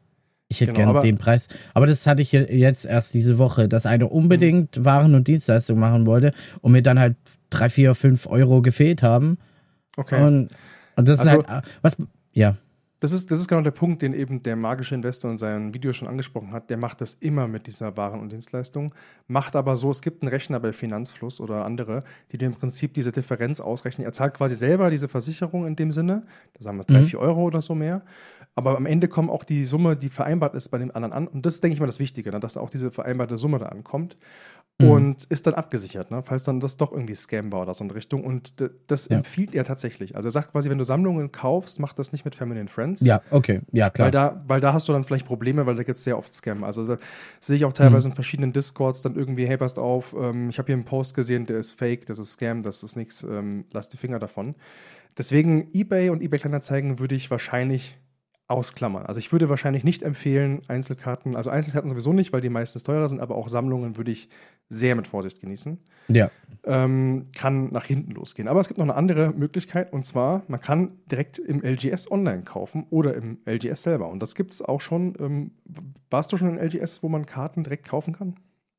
[SPEAKER 2] Ich hätte
[SPEAKER 1] Genau,
[SPEAKER 2] gerne
[SPEAKER 1] aber-
[SPEAKER 2] den Preis. Aber das hatte ich je- jetzt erst diese Woche, dass einer unbedingt Waren- und Dienstleistungen machen wollte und mir dann halt drei, vier, fünf Euro gefehlt haben.
[SPEAKER 1] Okay.
[SPEAKER 2] Und, und das
[SPEAKER 1] Also-
[SPEAKER 2] ist halt, was, ja,
[SPEAKER 1] Das ist, das ist genau der Punkt, den eben der magische Investor in seinem Video schon angesprochen hat. Der macht das immer mit dieser Waren- und Dienstleistung. Macht aber so, es gibt einen Rechner bei Finanzfluss oder andere, die dir im Prinzip diese Differenz ausrechnen. Er zahlt quasi selber diese Versicherung in dem Sinne. Da sagen wir drei,
[SPEAKER 2] Mhm.
[SPEAKER 1] vier Euro oder so mehr. Aber am Ende kommt auch die Summe, die vereinbart ist, bei dem anderen an. Und das ist, denke ich mal, das Wichtige, ne? Dass auch diese vereinbarte Summe da ankommt.
[SPEAKER 2] Mhm.
[SPEAKER 1] Und ist dann abgesichert, ne? Falls dann das doch irgendwie Scam war oder so in Richtung. Und d- das
[SPEAKER 2] Ja.
[SPEAKER 1] empfiehlt er tatsächlich. Also er sagt quasi, wenn du Sammlungen kaufst, mach das nicht mit Family and Friends.
[SPEAKER 2] ja, okay, ja, klar.
[SPEAKER 1] Weil da, weil da hast du dann vielleicht Probleme, weil da gibt es sehr oft Scam. Also da sehe ich auch teilweise
[SPEAKER 2] Mhm.
[SPEAKER 1] in verschiedenen Discords dann irgendwie, hey, passt auf, ähm, ich habe hier einen Post gesehen, der ist fake, das ist Scam, das ist nichts, ähm, lass die Finger davon. Deswegen eBay und eBay Kleinanzeigen würde ich wahrscheinlich ausklammern. Also ich würde wahrscheinlich nicht empfehlen, Einzelkarten, also Einzelkarten sowieso nicht, weil die meistens teurer sind, aber auch Sammlungen würde ich sehr mit Vorsicht genießen.
[SPEAKER 2] Ja.
[SPEAKER 1] Ähm, kann nach hinten losgehen. Aber es gibt noch eine andere Möglichkeit, und zwar, man kann direkt im L G S online kaufen oder im L G S selber. Und das gibt es auch schon. Ähm, warst du schon in L G S, wo man Karten direkt kaufen kann?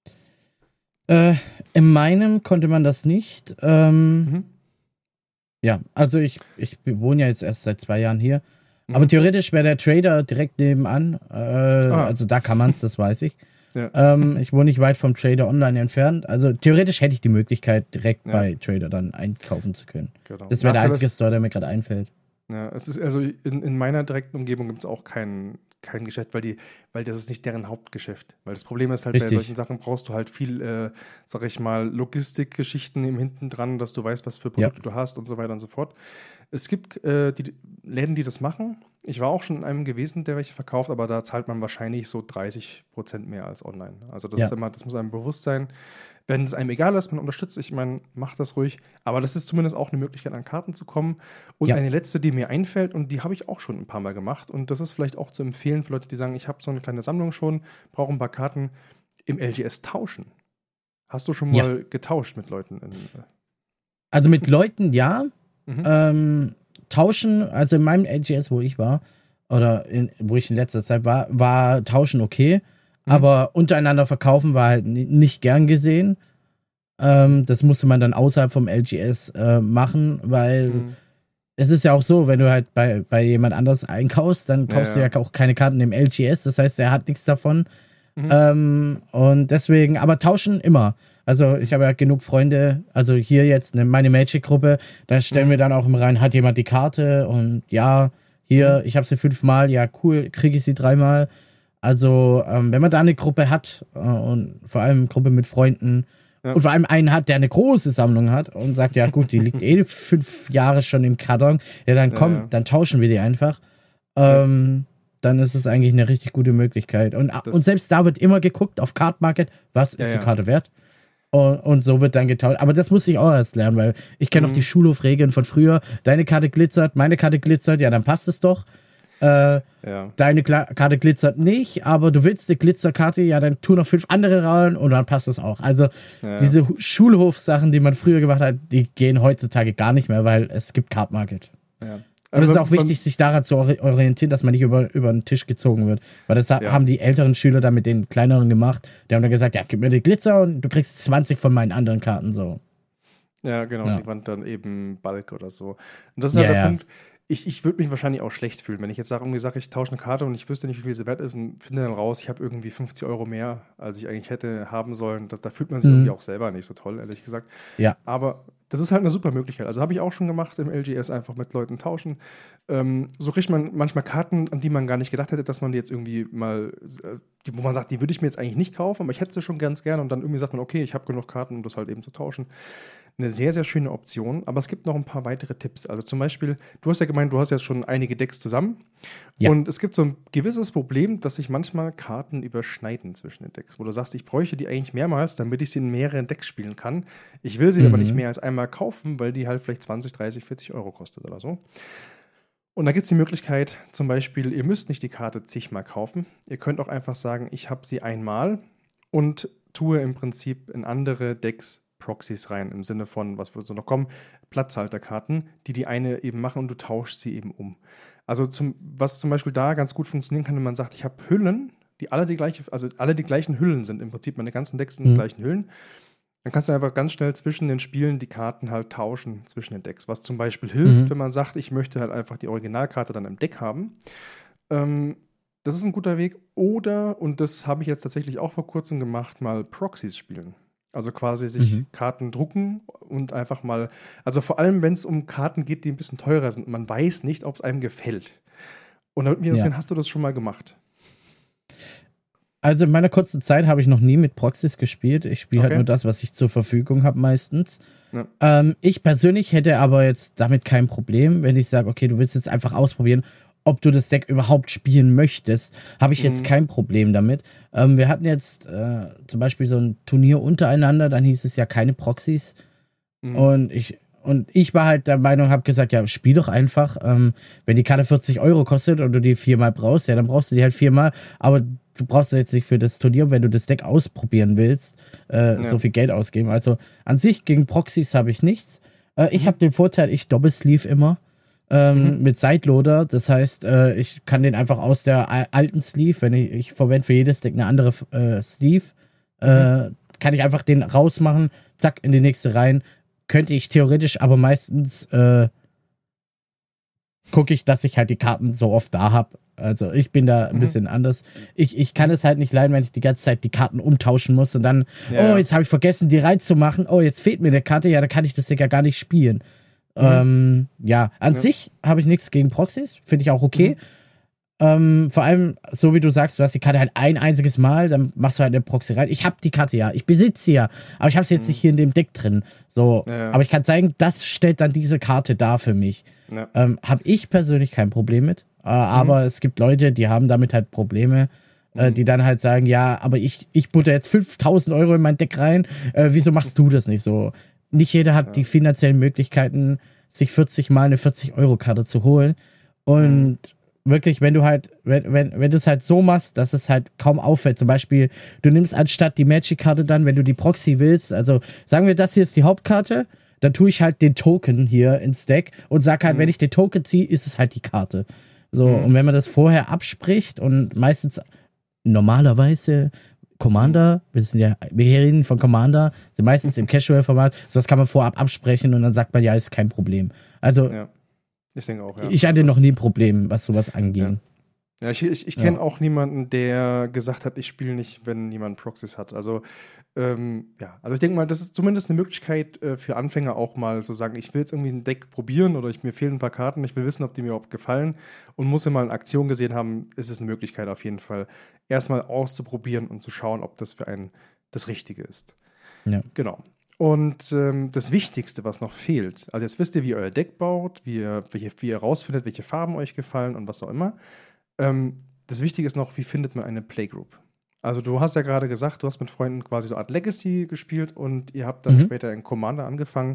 [SPEAKER 2] Äh, in meinem konnte man das nicht. Ähm,
[SPEAKER 1] Mhm.
[SPEAKER 2] Ja, also ich, ich wohne ja jetzt erst seit zwei Jahren hier.
[SPEAKER 1] Mhm.
[SPEAKER 2] Aber theoretisch wäre der Trader direkt nebenan. Äh,
[SPEAKER 1] Ah.
[SPEAKER 2] Also da kann man es, das weiß ich.
[SPEAKER 1] Ja.
[SPEAKER 2] Ähm, ich wohne nicht weit vom Trader online entfernt. Also theoretisch hätte ich die Möglichkeit, direkt
[SPEAKER 1] Ja.
[SPEAKER 2] bei Trader dann einkaufen zu können.
[SPEAKER 1] Genau.
[SPEAKER 2] Das wäre der
[SPEAKER 1] Nachteil
[SPEAKER 2] einzige
[SPEAKER 1] ist-
[SPEAKER 2] Store, der mir gerade einfällt.
[SPEAKER 1] Ja, es ist also in, in meiner direkten Umgebung gibt es auch kein, kein Geschäft, weil die, weil das ist nicht deren Hauptgeschäft. Weil das Problem ist halt, bei
[SPEAKER 2] Richtig.
[SPEAKER 1] solchen Sachen brauchst du halt viel, äh, sag ich mal, Logistikgeschichten im Hinten dran, dass du weißt, was für
[SPEAKER 2] Ja.
[SPEAKER 1] Produkte du hast und so weiter und so fort. Es gibt äh, die Läden, die das machen. Ich war auch schon in einem gewesen, der welche verkauft, aber da zahlt man wahrscheinlich so dreißig Prozent mehr als online. Also das
[SPEAKER 2] Ja.
[SPEAKER 1] ist immer, das muss einem bewusst sein. Wenn es einem egal ist, man unterstützt, ich meine, macht das ruhig. Aber das ist zumindest auch eine Möglichkeit, an Karten zu kommen. Und
[SPEAKER 2] Ja.
[SPEAKER 1] eine letzte, die mir einfällt, und die habe ich auch schon ein paar Mal gemacht. Und das ist vielleicht auch zu empfehlen für Leute, die sagen, ich habe so eine kleine Sammlung schon, brauche ein paar Karten, im L G S tauschen. Hast du schon
[SPEAKER 2] Ja.
[SPEAKER 1] mal getauscht mit Leuten? In, äh,
[SPEAKER 2] Also mit Leuten ja.
[SPEAKER 1] Mhm.
[SPEAKER 2] Ähm, tauschen, also in meinem L G S, wo ich war, oder in, wo ich in letzter Zeit war, war Tauschen okay.
[SPEAKER 1] Mhm.
[SPEAKER 2] Aber untereinander verkaufen war halt ni- nicht gern gesehen. Ähm, das musste man dann außerhalb vom L G S äh, machen, weil
[SPEAKER 1] Mhm.
[SPEAKER 2] es ist ja auch so, wenn du halt bei, bei jemand anders einkaufst, dann
[SPEAKER 1] Ja,
[SPEAKER 2] kaufst
[SPEAKER 1] ja.
[SPEAKER 2] du ja auch keine Karten im L G S. Das heißt, er hat nichts davon.
[SPEAKER 1] Mhm.
[SPEAKER 2] Ähm, und deswegen, aber tauschen immer. Also ich habe ja genug Freunde, also hier jetzt ne, meine Magic-Gruppe, da stellen
[SPEAKER 1] Mhm.
[SPEAKER 2] wir dann auch immer rein, hat jemand die Karte und ja, hier,
[SPEAKER 1] Mhm.
[SPEAKER 2] ich habe sie fünfmal, ja cool, kriege ich sie dreimal. Also ähm, wenn man da eine Gruppe hat äh, und vor allem eine Gruppe mit Freunden
[SPEAKER 1] Ja.
[SPEAKER 2] und vor allem einen hat, der eine große Sammlung hat und sagt, ja gut, die liegt eh fünf Jahre schon im Karton, ja dann
[SPEAKER 1] Ja,
[SPEAKER 2] komm,
[SPEAKER 1] ja.
[SPEAKER 2] dann tauschen wir die einfach.
[SPEAKER 1] Ja.
[SPEAKER 2] Ähm, dann ist es eigentlich eine richtig gute Möglichkeit. Und,
[SPEAKER 1] Das-
[SPEAKER 2] und selbst da wird immer geguckt auf Card Market, was
[SPEAKER 1] Ja,
[SPEAKER 2] ist
[SPEAKER 1] ja.
[SPEAKER 2] die Karte wert? Und, und so wird dann getauscht. Aber das musste ich auch erst lernen, weil ich kenne
[SPEAKER 1] Mhm.
[SPEAKER 2] noch die Schulhofregeln von früher. Deine Karte glitzert, meine Karte glitzert, ja, dann passt es doch. Äh,
[SPEAKER 1] Ja.
[SPEAKER 2] deine Kla Karte glitzert nicht, aber du willst eine Glitzerkarte, ja, dann tu noch fünf andere rein und dann passt es auch. Also
[SPEAKER 1] Ja.
[SPEAKER 2] diese Hu- Schulhofsachen, die man früher gemacht hat, die gehen heutzutage gar nicht mehr, weil es gibt Card Market.
[SPEAKER 1] Ja.
[SPEAKER 2] Und es ist
[SPEAKER 1] Aber
[SPEAKER 2] auch wichtig, sich daran zu ori- orientieren, dass man nicht über, über den Tisch gezogen wird. Weil das ha-
[SPEAKER 1] Ja.
[SPEAKER 2] haben die älteren Schüler dann mit den kleineren gemacht. Die haben dann gesagt, ja, gib mir den Glitzer und du kriegst zwanzig von meinen anderen Karten so.
[SPEAKER 1] Ja, genau,
[SPEAKER 2] Ja.
[SPEAKER 1] die waren dann eben Bulk oder so. Und das ist halt
[SPEAKER 2] Ja,
[SPEAKER 1] der
[SPEAKER 2] ja.
[SPEAKER 1] Punkt. Ich, ich würde mich wahrscheinlich auch schlecht fühlen, wenn ich jetzt sage, irgendwie sage, ich tausche eine Karte und ich wüsste nicht, wie viel sie wert ist und finde dann raus, ich habe irgendwie fünfzig Euro mehr, als ich eigentlich hätte haben sollen. Das, da fühlt man sich
[SPEAKER 2] Mhm.
[SPEAKER 1] irgendwie auch selber nicht so toll, ehrlich gesagt.
[SPEAKER 2] Ja.
[SPEAKER 1] Aber das ist halt eine super Möglichkeit. Also habe ich auch schon gemacht im L G S, einfach mit Leuten tauschen. Ähm, so kriegt man manchmal Karten, an die man gar nicht gedacht hätte, dass man die jetzt irgendwie mal, äh, die, wo man sagt, die würde ich mir jetzt eigentlich nicht kaufen, aber ich hätte sie schon ganz gerne. Und dann irgendwie sagt man, okay, ich habe genug Karten, um das halt eben zu tauschen. Eine sehr, sehr schöne Option, aber es gibt noch ein paar weitere Tipps. Also zum Beispiel, du hast ja gemeint, du hast jetzt schon einige Decks zusammen.
[SPEAKER 2] Ja.
[SPEAKER 1] Und es gibt so ein gewisses Problem, dass sich manchmal Karten überschneiden zwischen den Decks, wo du sagst, ich bräuchte die eigentlich mehrmals, damit ich sie in mehreren Decks spielen kann. Ich will sie
[SPEAKER 2] Mhm.
[SPEAKER 1] aber nicht mehr als einmal kaufen, weil die halt vielleicht zwanzig, dreißig, vierzig Euro kostet oder so. Und da gibt es die Möglichkeit, zum Beispiel, ihr müsst nicht die Karte zigmal kaufen. Ihr könnt auch einfach sagen, ich habe sie einmal und tue im Prinzip in andere Decks Proxys rein, im Sinne von, was wird so noch kommen, Platzhalterkarten, die die eine eben machen und du tauschst sie eben um. Also zum, was zum Beispiel da ganz gut funktionieren kann, wenn man sagt, ich habe Hüllen, die alle die gleiche, also alle die gleichen Hüllen sind. Im Prinzip meine ganzen Decks sind die
[SPEAKER 2] Mhm.
[SPEAKER 1] gleichen Hüllen. Dann kannst du einfach ganz schnell zwischen den Spielen die Karten halt tauschen zwischen den Decks. Was zum Beispiel hilft,
[SPEAKER 2] Mhm.
[SPEAKER 1] wenn man sagt, ich möchte halt einfach die Originalkarte dann im Deck haben. Ähm, das ist ein guter Weg. Oder, und das habe ich jetzt tatsächlich auch vor kurzem gemacht, mal Proxys spielen. Also quasi sich
[SPEAKER 2] Mhm.
[SPEAKER 1] Karten drucken und einfach mal, also vor allem, wenn es um Karten geht, die ein bisschen teurer sind und man weiß nicht, ob es einem gefällt. Und damit mir
[SPEAKER 2] Ja.
[SPEAKER 1] hast du das schon mal gemacht?
[SPEAKER 2] Also in meiner kurzen Zeit habe ich noch nie mit Proxys gespielt. Ich spiele halt
[SPEAKER 1] Okay.
[SPEAKER 2] nur das, was ich zur Verfügung habe meistens.
[SPEAKER 1] Ja.
[SPEAKER 2] Ähm, ich persönlich hätte aber jetzt damit kein Problem, wenn ich sage, okay, du willst jetzt einfach ausprobieren, ob du das Deck überhaupt spielen möchtest, habe ich jetzt
[SPEAKER 1] Mhm.
[SPEAKER 2] kein Problem damit. Ähm, wir hatten jetzt äh, zum Beispiel so ein Turnier untereinander, dann hieß es ja keine Proxys.
[SPEAKER 1] Mhm.
[SPEAKER 2] Und ich, und ich war halt der Meinung, habe gesagt, ja, spiel doch einfach. Ähm, wenn die Karte vierzig Euro kostet und du die viermal brauchst, ja, dann brauchst du die halt viermal. Aber du brauchst sie jetzt nicht für das Turnier, wenn du das Deck ausprobieren willst, äh,
[SPEAKER 1] Ja.
[SPEAKER 2] so viel Geld ausgeben. Also an sich gegen Proxys habe ich nichts. Äh, ich
[SPEAKER 1] Mhm.
[SPEAKER 2] habe den Vorteil, ich Doppelsleeve immer ähm,
[SPEAKER 1] Mhm.
[SPEAKER 2] mit Sideloader. Das heißt, äh, ich kann den einfach aus der al- alten Sleeve, wenn ich, ich verwende für jedes Deck eine andere äh, Sleeve, äh, kann ich einfach den rausmachen, zack, in die nächste rein. Könnte ich theoretisch, aber meistens äh, gucke ich, dass ich halt die Karten so oft da habe. Also ich bin da ein
[SPEAKER 1] Mhm.
[SPEAKER 2] bisschen anders. Ich, ich kann es halt nicht leiden, wenn ich die ganze Zeit die Karten umtauschen muss und dann,
[SPEAKER 1] Ja.
[SPEAKER 2] oh, jetzt habe ich vergessen, die reinzumachen. Oh, jetzt fehlt mir eine Karte. Ja, dann kann ich das Ding ja gar nicht spielen.
[SPEAKER 1] Mhm.
[SPEAKER 2] Ähm, ja, an
[SPEAKER 1] Ja.
[SPEAKER 2] sich habe ich nichts gegen Proxys. Finde ich auch okay.
[SPEAKER 1] Mhm.
[SPEAKER 2] Ähm, vor allem, so wie du sagst, du hast die Karte halt ein einziges Mal, dann machst du halt eine Proxy rein. Ich habe die Karte ja, ich besitze sie ja, aber ich habe sie jetzt
[SPEAKER 1] Mhm.
[SPEAKER 2] nicht hier in dem Deck drin. So,
[SPEAKER 1] Ja, ja.
[SPEAKER 2] aber ich kann zeigen, das stellt dann diese Karte dar für mich.
[SPEAKER 1] Ja.
[SPEAKER 2] Ähm, habe ich persönlich kein Problem mit. Äh, aber es gibt Leute, die haben damit halt Probleme, äh,
[SPEAKER 1] Mhm.
[SPEAKER 2] die dann halt sagen, ja, aber ich, ich butter jetzt fünftausend Euro in mein Deck rein. Äh, wieso machst du das nicht so? Nicht jeder hat
[SPEAKER 1] Ja.
[SPEAKER 2] die finanziellen Möglichkeiten, sich vierzig Mal eine vierzig-Euro-Karte zu holen. Und wirklich, wenn du halt, wenn, wenn, wenn du es halt so machst, dass es halt kaum auffällt. Zum Beispiel, du nimmst anstatt die Magic-Karte dann, wenn du die Proxy willst, also sagen wir, das hier ist die Hauptkarte, dann tue ich halt den Token hier ins Deck und sag halt,
[SPEAKER 1] Mhm.
[SPEAKER 2] wenn ich den Token ziehe, ist es halt die Karte. So,
[SPEAKER 1] Mhm.
[SPEAKER 2] und wenn man das vorher abspricht und meistens normalerweise Commander, wir sind ja, wir reden von Commander, sind meistens im Casual-Format, sowas kann man vorab absprechen und dann sagt man, ja, ist kein Problem. Also,
[SPEAKER 1] Ja. Ich denke auch, ja.
[SPEAKER 2] ich hatte
[SPEAKER 1] Das-
[SPEAKER 2] noch nie ein Problem, was sowas angeht.
[SPEAKER 1] Ja, ich, ich, ich
[SPEAKER 2] Ja.
[SPEAKER 1] kenne auch niemanden, der gesagt hat, ich spiele nicht, wenn niemand Proxys hat. Also, ähm, ja, also ich denke mal, das ist zumindest eine Möglichkeit äh, für Anfänger auch mal zu sagen, ich will jetzt irgendwie ein Deck probieren oder ich, mir fehlen ein paar Karten, ich will wissen, ob die mir überhaupt gefallen und muss ja mal eine Aktion gesehen haben, ist es eine Möglichkeit auf jeden Fall, erstmal auszuprobieren und zu schauen, ob das für einen das Richtige ist.
[SPEAKER 2] Ja.
[SPEAKER 1] Genau. Und ähm, das Wichtigste, was noch fehlt, also jetzt wisst ihr, wie ihr euer Deck baut, wie ihr, welche, wie ihr rausfindet, welche Farben euch gefallen und was auch immer. Ähm, das Wichtige ist noch, wie findet man eine Playgroup? Also du hast ja gerade gesagt, du hast mit Freunden quasi so eine Art Legacy gespielt und ihr habt dann
[SPEAKER 2] Mhm.
[SPEAKER 1] später in Commander angefangen.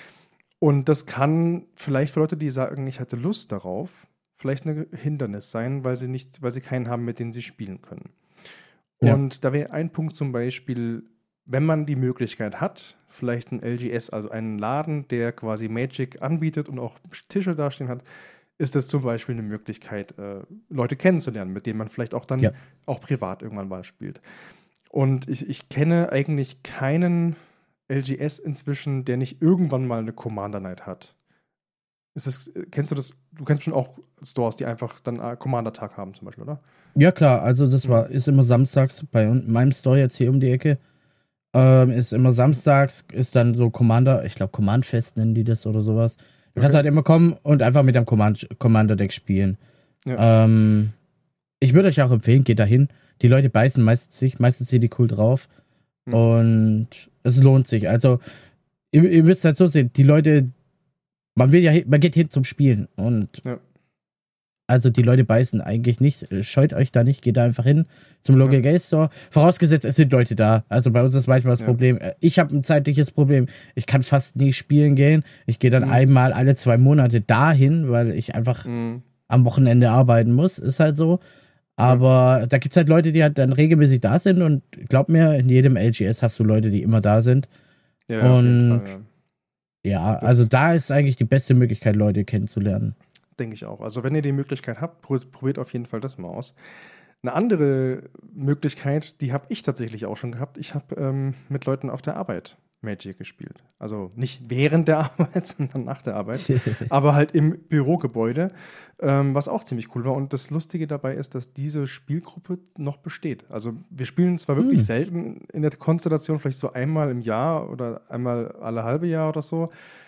[SPEAKER 1] Und das kann vielleicht für Leute, die sagen, ich hatte Lust darauf, vielleicht ein Hindernis sein, weil sie nicht, weil sie keinen haben, mit denen sie spielen können.
[SPEAKER 2] Ja.
[SPEAKER 1] Und da wäre ein Punkt zum Beispiel, wenn man die Möglichkeit hat, vielleicht ein L G S, also einen Laden, der quasi Magic anbietet und auch Tische dastehen hat, ist das zum Beispiel eine Möglichkeit, äh, Leute kennenzulernen, mit denen man vielleicht auch dann
[SPEAKER 2] Ja.
[SPEAKER 1] auch privat irgendwann mal spielt. Und ich, ich kenne eigentlich keinen L G S inzwischen, der nicht irgendwann mal eine Commander Night hat. Ist das, kennst du das? Du kennst schon auch Stores, die einfach dann äh, Commander-Tag haben, zum Beispiel, oder?
[SPEAKER 2] Ja, klar, also das
[SPEAKER 1] Mhm.
[SPEAKER 2] war, ist immer samstags bei un- meinem Store jetzt hier um die Ecke. Ähm, ist immer samstags, ist dann so Commander, ich glaube Command-Fest nennen die das oder sowas. Du kannst
[SPEAKER 1] Okay.
[SPEAKER 2] halt immer kommen und einfach mit dem Command Commander-Deck spielen.
[SPEAKER 1] Ja.
[SPEAKER 2] Ähm, ich würde euch auch empfehlen, geht da hin. Die Leute beißen meistens sich, meistens sind die cool drauf.
[SPEAKER 1] Mhm.
[SPEAKER 2] Und es lohnt sich. Also, ihr, ihr müsst halt so sehen, die Leute, man will ja, hin- man geht hin zum Spielen. Und
[SPEAKER 1] Ja.
[SPEAKER 2] also die Leute beißen eigentlich nicht. Scheut euch da nicht, geht da einfach hin zum Local
[SPEAKER 1] Ja.
[SPEAKER 2] Game Store. Vorausgesetzt, es sind Leute da. Also bei uns ist manchmal das
[SPEAKER 1] Ja.
[SPEAKER 2] Problem. äh, Ich habe ein zeitliches Problem. Ich kann fast nie spielen gehen. Ich gehe dann
[SPEAKER 1] Mhm.
[SPEAKER 2] einmal alle zwei Monate dahin, weil ich einfach
[SPEAKER 1] Mhm.
[SPEAKER 2] am Wochenende arbeiten muss. Ist halt so. Aber da gibt es halt Leute, die halt dann regelmäßig da sind. Und glaub mir, in jedem L G S hast du Leute, die immer da sind.
[SPEAKER 1] Ja, auf jeden
[SPEAKER 2] Und-
[SPEAKER 1] Fall, ja.
[SPEAKER 2] Ja,
[SPEAKER 1] Das-
[SPEAKER 2] also da ist eigentlich die beste Möglichkeit, Leute kennenzulernen.
[SPEAKER 1] denke ich auch. Also wenn ihr die Möglichkeit habt, probiert auf jeden Fall das mal aus. Eine andere Möglichkeit, die habe ich tatsächlich auch schon gehabt. Ich habe ähm, mit Leuten auf der Arbeit Magic gespielt. Also nicht während der Arbeit, sondern nach der Arbeit. Aber halt im Bürogebäude, ähm, was auch ziemlich cool war. Und das Lustige dabei ist, dass diese Spielgruppe noch besteht. Also wir spielen zwar wirklich hm. selten in der Konstellation, vielleicht so einmal im Jahr oder einmal alle halbe Jahr oder so.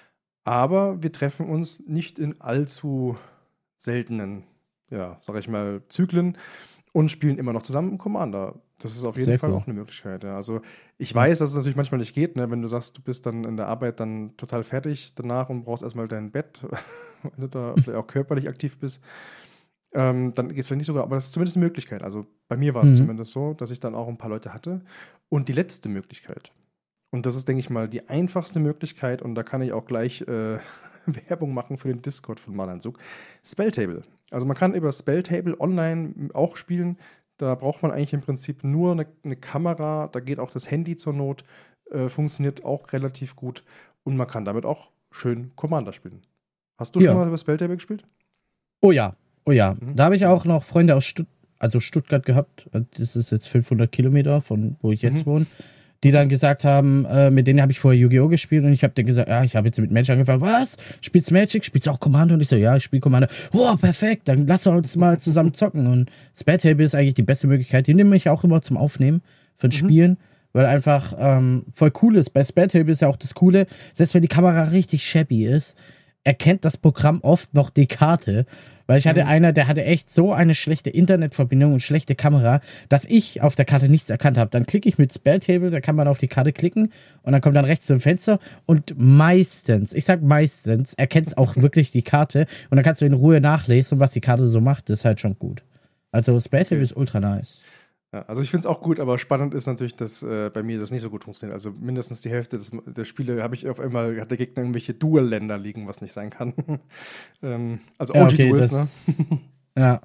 [SPEAKER 1] Aber wir treffen uns nicht in allzu seltenen, ja, sag ich mal, Zyklen und spielen immer noch zusammen im Commander. Das ist auf jeden
[SPEAKER 2] Sehr
[SPEAKER 1] Fall
[SPEAKER 2] cool.
[SPEAKER 1] auch eine Möglichkeit. Ja. Also ich weiß, dass es natürlich manchmal nicht geht, ne? Wenn du sagst, du bist dann in der Arbeit dann total fertig danach und brauchst erstmal dein Bett, wenn du da vielleicht auch körperlich aktiv bist, ähm, dann geht es vielleicht nicht so gut, aber das ist zumindest eine Möglichkeit. Also bei mir war es mhm. zumindest so, dass ich dann auch ein paar Leute hatte. Und die letzte Möglichkeit, und das ist, denke ich mal, die einfachste Möglichkeit, und da kann ich auch gleich äh, Werbung machen für den Discord von Mana-Entzug, Spelltable. Also man kann über Spelltable online auch spielen. Da braucht man eigentlich im Prinzip nur eine, eine Kamera, da geht auch das Handy zur Not, äh, funktioniert auch relativ gut und man kann damit auch schön Commander spielen. Hast du ja. schon mal über Spelltable gespielt?
[SPEAKER 2] Oh ja, oh ja. Mhm. Da habe ich auch noch Freunde aus Stutt- also Stuttgart gehabt. Das ist jetzt fünfhundert Kilometer von wo ich jetzt mhm. wohne. Die dann gesagt haben, äh, mit denen habe ich vorher Yu-Gi-Oh! Gespielt und ich habe denen gesagt, ja, ich habe jetzt mit Magic angefangen. Was? Spielst Magic? Spielst du auch Commander? Und ich so, ja, ich spiele Commander. Oh, perfekt, dann lass uns mal zusammen zocken. Und Spelltable ist eigentlich die beste Möglichkeit. Die nehme ich auch immer zum Aufnehmen von mhm. Spielen, weil einfach ähm, voll cool ist. Bei Spelltable ist ja auch das Coole, selbst wenn die Kamera richtig shabby ist, erkennt das Programm oft noch die Karte. Weil ich hatte mhm. einer, der hatte echt so eine schlechte Internetverbindung und schlechte Kamera, dass ich auf der Karte nichts erkannt habe. Dann klicke ich mit Spelltable, da kann man auf die Karte klicken und dann kommt dann rechts zum Fenster und meistens, ich sag meistens, erkennt es auch wirklich die Karte und dann kannst du in Ruhe nachlesen, was die Karte so macht. Das ist halt schon gut. Also Spelltable okay. ist ultra nice.
[SPEAKER 1] Ja, also ich finde es auch gut, aber spannend ist natürlich, dass äh, bei mir das nicht so gut funktioniert. Also mindestens die Hälfte des, der Spiele habe ich auf einmal, hat der Gegner irgendwelche Dual-Länder liegen, was nicht sein kann. ähm, also
[SPEAKER 2] ja,
[SPEAKER 1] O G
[SPEAKER 2] okay,
[SPEAKER 1] Duals,
[SPEAKER 2] das,
[SPEAKER 1] ne?
[SPEAKER 2] Ja.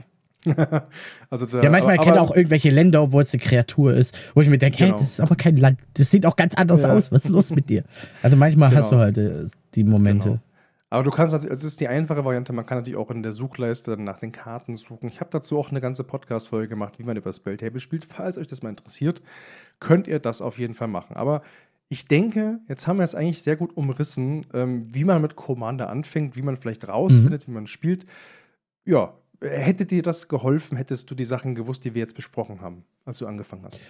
[SPEAKER 1] also da,
[SPEAKER 2] ja, manchmal
[SPEAKER 1] aber,
[SPEAKER 2] erkennt er
[SPEAKER 1] aber,
[SPEAKER 2] auch irgendwelche Länder, obwohl es eine Kreatur ist, wo ich mir denke, genau. hey, das ist aber kein Land, das sieht auch ganz anders ja. aus, was ist los mit dir? Also manchmal genau. hast du halt äh, die Momente. Genau.
[SPEAKER 1] Aber du kannst natürlich, das ist die einfache Variante, man kann natürlich auch in der Suchleiste nach den Karten suchen. Ich habe dazu auch eine ganze Podcast-Folge gemacht, wie man über Spelltable spielt. Falls euch das mal interessiert, könnt ihr das auf jeden Fall machen. Aber ich denke, jetzt haben wir es eigentlich sehr gut umrissen, ähm, wie man mit Commander anfängt, wie man vielleicht rausfindet, mhm. wie man spielt. Ja, hätte dir das geholfen, hättest du die Sachen gewusst, die wir jetzt besprochen haben, als du angefangen hast?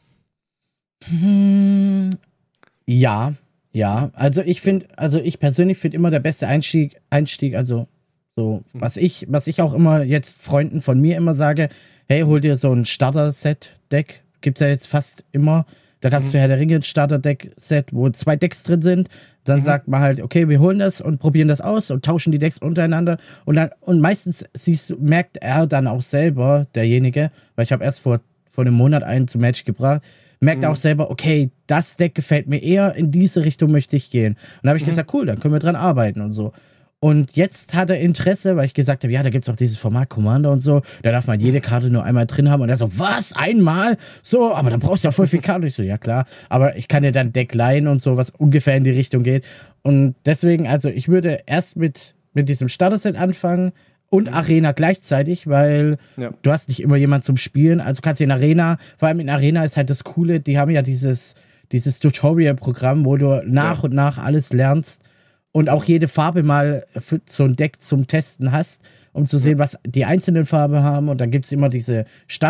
[SPEAKER 2] Hm, ja. Ja, also ich finde, also ich persönlich finde immer der beste Einstieg, Einstieg, also so, mhm. was ich, was ich auch immer jetzt Freunden von mir immer sage, hey, hol dir so ein Starter-Set-Deck, gibt's ja jetzt fast immer, da kannst mhm. du Herr der Ringe ein Starter-Deck-Set, wo zwei Decks drin sind, dann mhm. sagt man halt, okay, wir holen das und probieren das aus und tauschen die Decks untereinander und dann, und meistens siehst du, merkt er dann auch selber, derjenige, weil ich habe erst vor, vor einem Monat einen zum Match gebracht, merkt mhm. auch selber, okay, das Deck gefällt mir eher, in diese Richtung möchte ich gehen. Und da habe ich mhm. gesagt, cool, dann können wir dran arbeiten und so. Und jetzt hat er Interesse, weil ich gesagt habe, ja, da gibt es auch dieses Format Commander und so, da darf man jede Karte nur einmal drin haben. Und er so, was, einmal? So, aber dann brauchst du ja voll viel Karten. Und ich so, ja klar, aber ich kann dir dann Deck leihen und so, was ungefähr in die Richtung geht. Und deswegen, also ich würde erst mit, mit diesem Starter-Set anfangen, und Arena gleichzeitig, weil ja. du hast nicht immer jemanden zum Spielen. Also kannst du in Arena, vor allem in Arena ist halt das Coole, die haben ja dieses, dieses Tutorial-Programm, wo du nach ja. und nach alles lernst und auch jede Farbe mal für so ein Deck zum Testen hast, um zu sehen, ja. was die einzelnen Farben haben. Und dann gibt es immer diese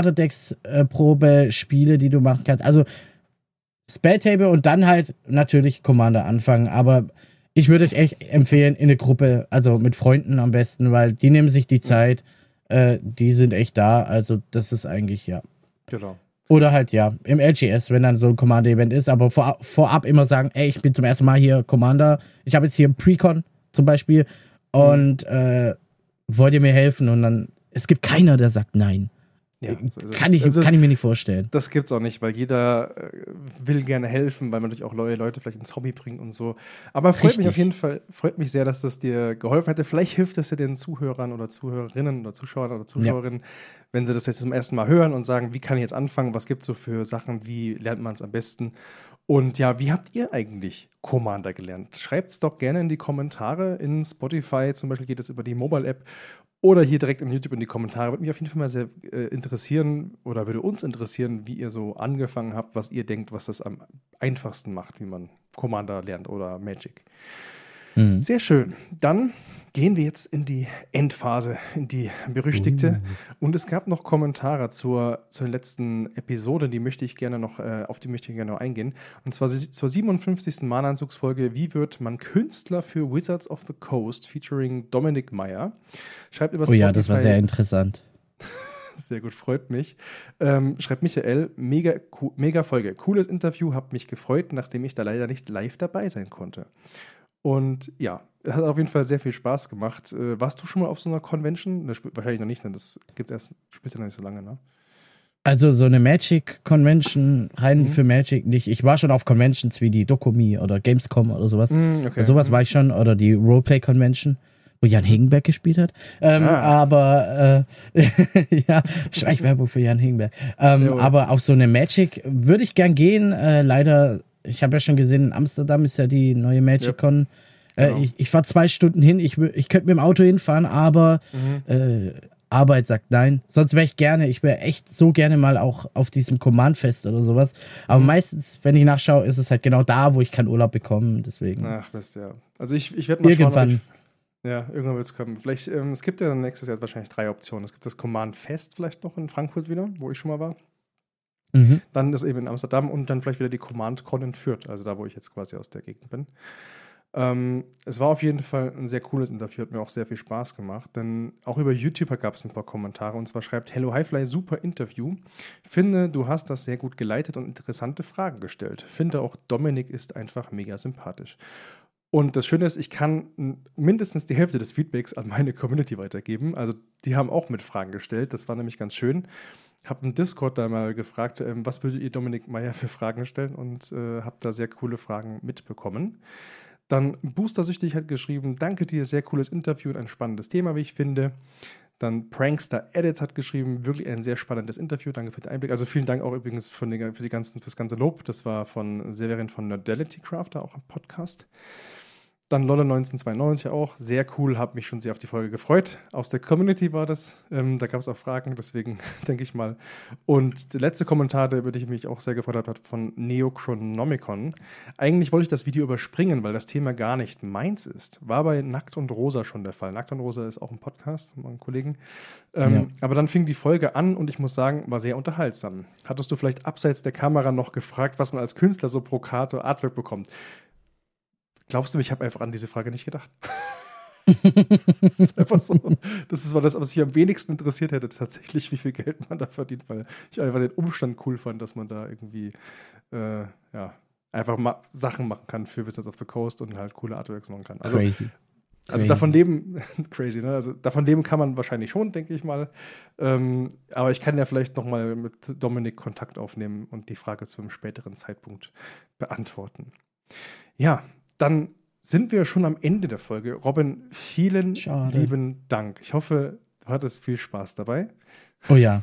[SPEAKER 2] Starter-Decks-Probe-Spiele, die du machen kannst. Also Spelltable und dann halt natürlich Commander anfangen, aber ich würde euch echt empfehlen, in eine Gruppe, also mit Freunden am besten, weil die nehmen sich die Zeit, äh, die sind echt da, also das ist eigentlich, ja.
[SPEAKER 1] Genau.
[SPEAKER 2] Oder halt, ja, im L G S, wenn dann so ein Commander-Event ist, aber vor, vorab immer sagen, ey, ich bin zum ersten Mal hier Commander, ich habe jetzt hier ein Precon zum Beispiel und mhm. äh, wollt ihr mir helfen? Und dann, es gibt keiner, der sagt nein. Ja, so kann, ich, also, kann ich mir nicht vorstellen.
[SPEAKER 1] Das gibt's auch nicht, weil jeder äh, will gerne helfen, weil man natürlich auch neue Leute vielleicht ins Hobby bringt und so. Aber freut Richtig. mich auf jeden Fall, freut mich sehr, dass das dir geholfen hätte. Vielleicht hilft es ja den Zuhörern oder Zuhörerinnen oder Zuschauern oder Zuschauerinnen, ja. wenn sie das jetzt zum ersten Mal hören und sagen, wie kann ich jetzt anfangen, was gibt's so für Sachen, wie lernt man es am besten? Und ja, wie habt ihr eigentlich Commander gelernt? Schreibt es doch gerne in die Kommentare in Spotify, zum Beispiel geht es über die Mobile-App oder hier direkt in YouTube in die Kommentare. Würde mich auf jeden Fall mal sehr äh, interessieren oder würde uns interessieren, wie ihr so angefangen habt, was ihr denkt, was das am einfachsten macht, wie man Commander lernt oder Magic. Mhm. Sehr schön. Dann gehen wir jetzt in die Endphase, in die berüchtigte. Uh. Und es gab noch Kommentare zur, zur letzten Episode, die möchte ich gerne noch, äh, auf die möchte ich gerne noch eingehen. Und zwar zur siebenundfünfzigsten Mana-Anzugsfolge, wie wird man Künstler für Wizards of the Coast, featuring Dominik Meyer. Schreibt über
[SPEAKER 2] Spotify. Oh ja, das war sehr interessant.
[SPEAKER 1] Sehr gut, freut mich. Ähm, schreibt Michael, mega, co- mega Folge. Cooles Interview, hab mich gefreut, nachdem ich da leider nicht live dabei sein konnte. Und ja, hat auf jeden Fall sehr viel Spaß gemacht. Äh, warst du schon mal auf so einer Convention? Ne, wahrscheinlich noch nicht, ne? Das gibt erst, spielt ja noch nicht so lange, ne?
[SPEAKER 2] Also so eine Magic-Convention, rein mhm. für Magic nicht. Ich war schon auf Conventions wie die Dokumi oder Gamescom oder sowas. Mhm, okay. Sowas mhm. war ich schon. Oder die Roleplay-Convention, wo Jan Hegenberg gespielt hat. Ähm, ah. Aber, äh, ja, Schleichwerbung für Jan Hegenberg. Ähm, ja, aber auf so eine Magic würde ich gern gehen. Äh, leider, ich habe ja schon gesehen, in Amsterdam ist ja die neue Magic-Con. Ja. Genau. Äh, ich, ich fahre zwei Stunden hin. Ich, ich könnte mit dem Auto hinfahren, aber mhm. äh, Arbeit sagt nein. Sonst wäre ich gerne, ich wäre echt so gerne mal auch auf diesem Command-Fest oder sowas. Aber mhm. meistens, wenn ich nachschaue, ist es halt genau da, wo ich keinen Urlaub bekomme. Deswegen.
[SPEAKER 1] Ach, Mist, ja. Also ich, ich werde mal
[SPEAKER 2] Irgendwann.
[SPEAKER 1] schauen, ich, ja, irgendwann wird es kommen. Vielleicht, ähm, es gibt ja dann nächstes Jahr wahrscheinlich drei Optionen. Es gibt das Command-Fest vielleicht noch in Frankfurt wieder, wo ich schon mal war. Mhm. Dann das eben in Amsterdam und dann vielleicht wieder die Command-Con in Fürth, also da, wo ich jetzt quasi aus der Gegend bin. Ähm, es war auf jeden Fall ein sehr cooles Interview, hat mir auch sehr viel Spaß gemacht, denn auch über YouTube gab es ein paar Kommentare und zwar schreibt Hello Highfly, super Interview. Finde, du hast das sehr gut geleitet und interessante Fragen gestellt. Finde auch Dominik ist einfach mega sympathisch. Und das Schöne ist, ich kann mindestens die Hälfte des Feedbacks an meine Community weitergeben. Also die haben auch mit Fragen gestellt, das war nämlich ganz schön. Ich habe im Discord da mal gefragt, ähm, was würdet ihr Dominik Meyer für Fragen stellen und äh, habe da sehr coole Fragen mitbekommen. Dann Boostersüchtig hat geschrieben, danke dir, sehr cooles Interview und ein spannendes Thema, wie ich finde. Dann Prankster Edits hat geschrieben, wirklich ein sehr spannendes Interview, danke für den Einblick. Also vielen Dank auch übrigens für, die, für die ganzen, fürs ganze Lob. Das war von Severin von Nerdality Crafter, auch im Podcast. Dann Lolle neunzehnhundertzweiundneunzig auch, sehr cool, habe mich schon sehr auf die Folge gefreut. Aus der Community war das, ähm, da gab es auch Fragen, deswegen denke ich mal. Und der letzte Kommentar, der über den ich mich auch sehr gefreut habe, hat von Neochronomicon. Eigentlich wollte ich das Video überspringen, weil das Thema gar nicht meins ist. War bei Nackt und Rosa schon der Fall. Nackt und Rosa ist auch ein Podcast, meinen Kollegen. Ähm, ja. Aber dann fing die Folge an und ich muss sagen, war sehr unterhaltsam. Hattest du vielleicht abseits der Kamera noch gefragt, was man als Künstler so pro Karte Artwork bekommt? Glaubst du, ich habe einfach an diese Frage nicht gedacht? Das ist einfach so. Das ist das, was mich am wenigsten interessiert hätte, tatsächlich, wie viel Geld man da verdient, weil ich einfach den Umstand cool fand, dass man da irgendwie äh, ja, einfach ma- Sachen machen kann für Wizards of the Coast und halt coole Artworks machen kann. Also,
[SPEAKER 2] crazy.
[SPEAKER 1] Also
[SPEAKER 2] crazy.
[SPEAKER 1] davon leben, crazy, ne? Also davon leben kann man wahrscheinlich schon, denke ich mal. Ähm, aber ich kann ja vielleicht noch mal mit Dominik Kontakt aufnehmen und die Frage zu einem späteren Zeitpunkt beantworten. Ja, dann sind wir schon am Ende der Folge. Robin, vielen Schade. lieben Dank. Ich hoffe, du hattest viel Spaß dabei.
[SPEAKER 2] Oh ja.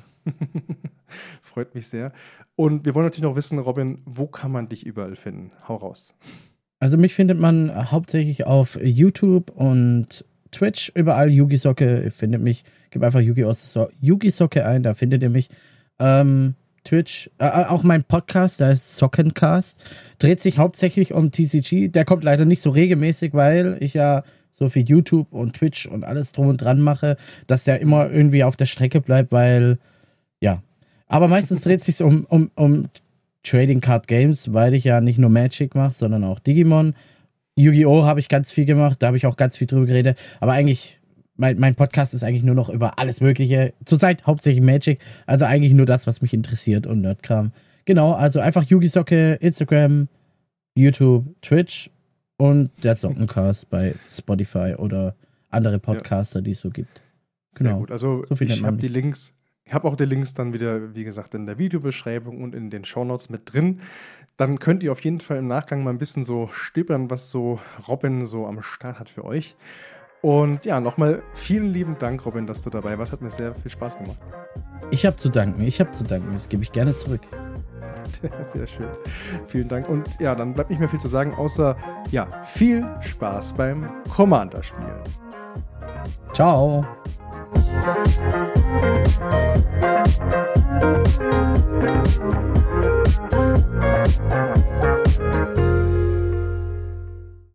[SPEAKER 1] Freut mich sehr. Und wir wollen natürlich noch wissen, Robin, wo kann man dich überall finden? Hau raus.
[SPEAKER 2] Also mich findet man hauptsächlich auf YouTube und Twitch. Überall Yugi-Socke findet mich. Gib einfach Yugi-Socke ein, da findet ihr mich. Ähm... Twitch, äh, auch mein Podcast, der ist Sockencast, dreht sich hauptsächlich um T C G. Der kommt leider nicht so regelmäßig, weil ich ja so viel YouTube und Twitch und alles drum und dran mache, dass der immer irgendwie auf der Strecke bleibt, weil, ja. Aber meistens dreht es sich um, um, um Trading Card Games, weil ich ja nicht nur Magic mache, sondern auch Digimon. Yu-Gi-Oh! Habe ich ganz viel gemacht, da habe ich auch ganz viel drüber geredet, aber eigentlich Mein, mein Podcast ist eigentlich nur noch über alles Mögliche. Zurzeit hauptsächlich Magic. Also eigentlich nur das, was mich interessiert und Nerdkram. Genau, also einfach Yugi-Socke, Instagram, YouTube, Twitch und der Sockencast bei Spotify oder andere Podcaster, ja. die es so gibt.
[SPEAKER 1] Genau. Sehr gut. Also so ich habe die Links, ich habe auch die Links dann wieder, wie gesagt, in der Videobeschreibung und in den Shownotes mit drin. Dann könnt ihr auf jeden Fall im Nachgang mal ein bisschen so stöbern, was so Robin so am Start hat für euch. Und ja, nochmal vielen lieben Dank, Robin, dass du dabei warst. Hat mir sehr viel Spaß gemacht.
[SPEAKER 2] Ich habe zu danken, ich habe zu danken. Das gebe ich gerne zurück.
[SPEAKER 1] Sehr, sehr schön. Vielen Dank. Und ja, dann bleibt nicht mehr viel zu sagen, außer, ja, viel Spaß beim Commander-Spielen.
[SPEAKER 2] Ciao.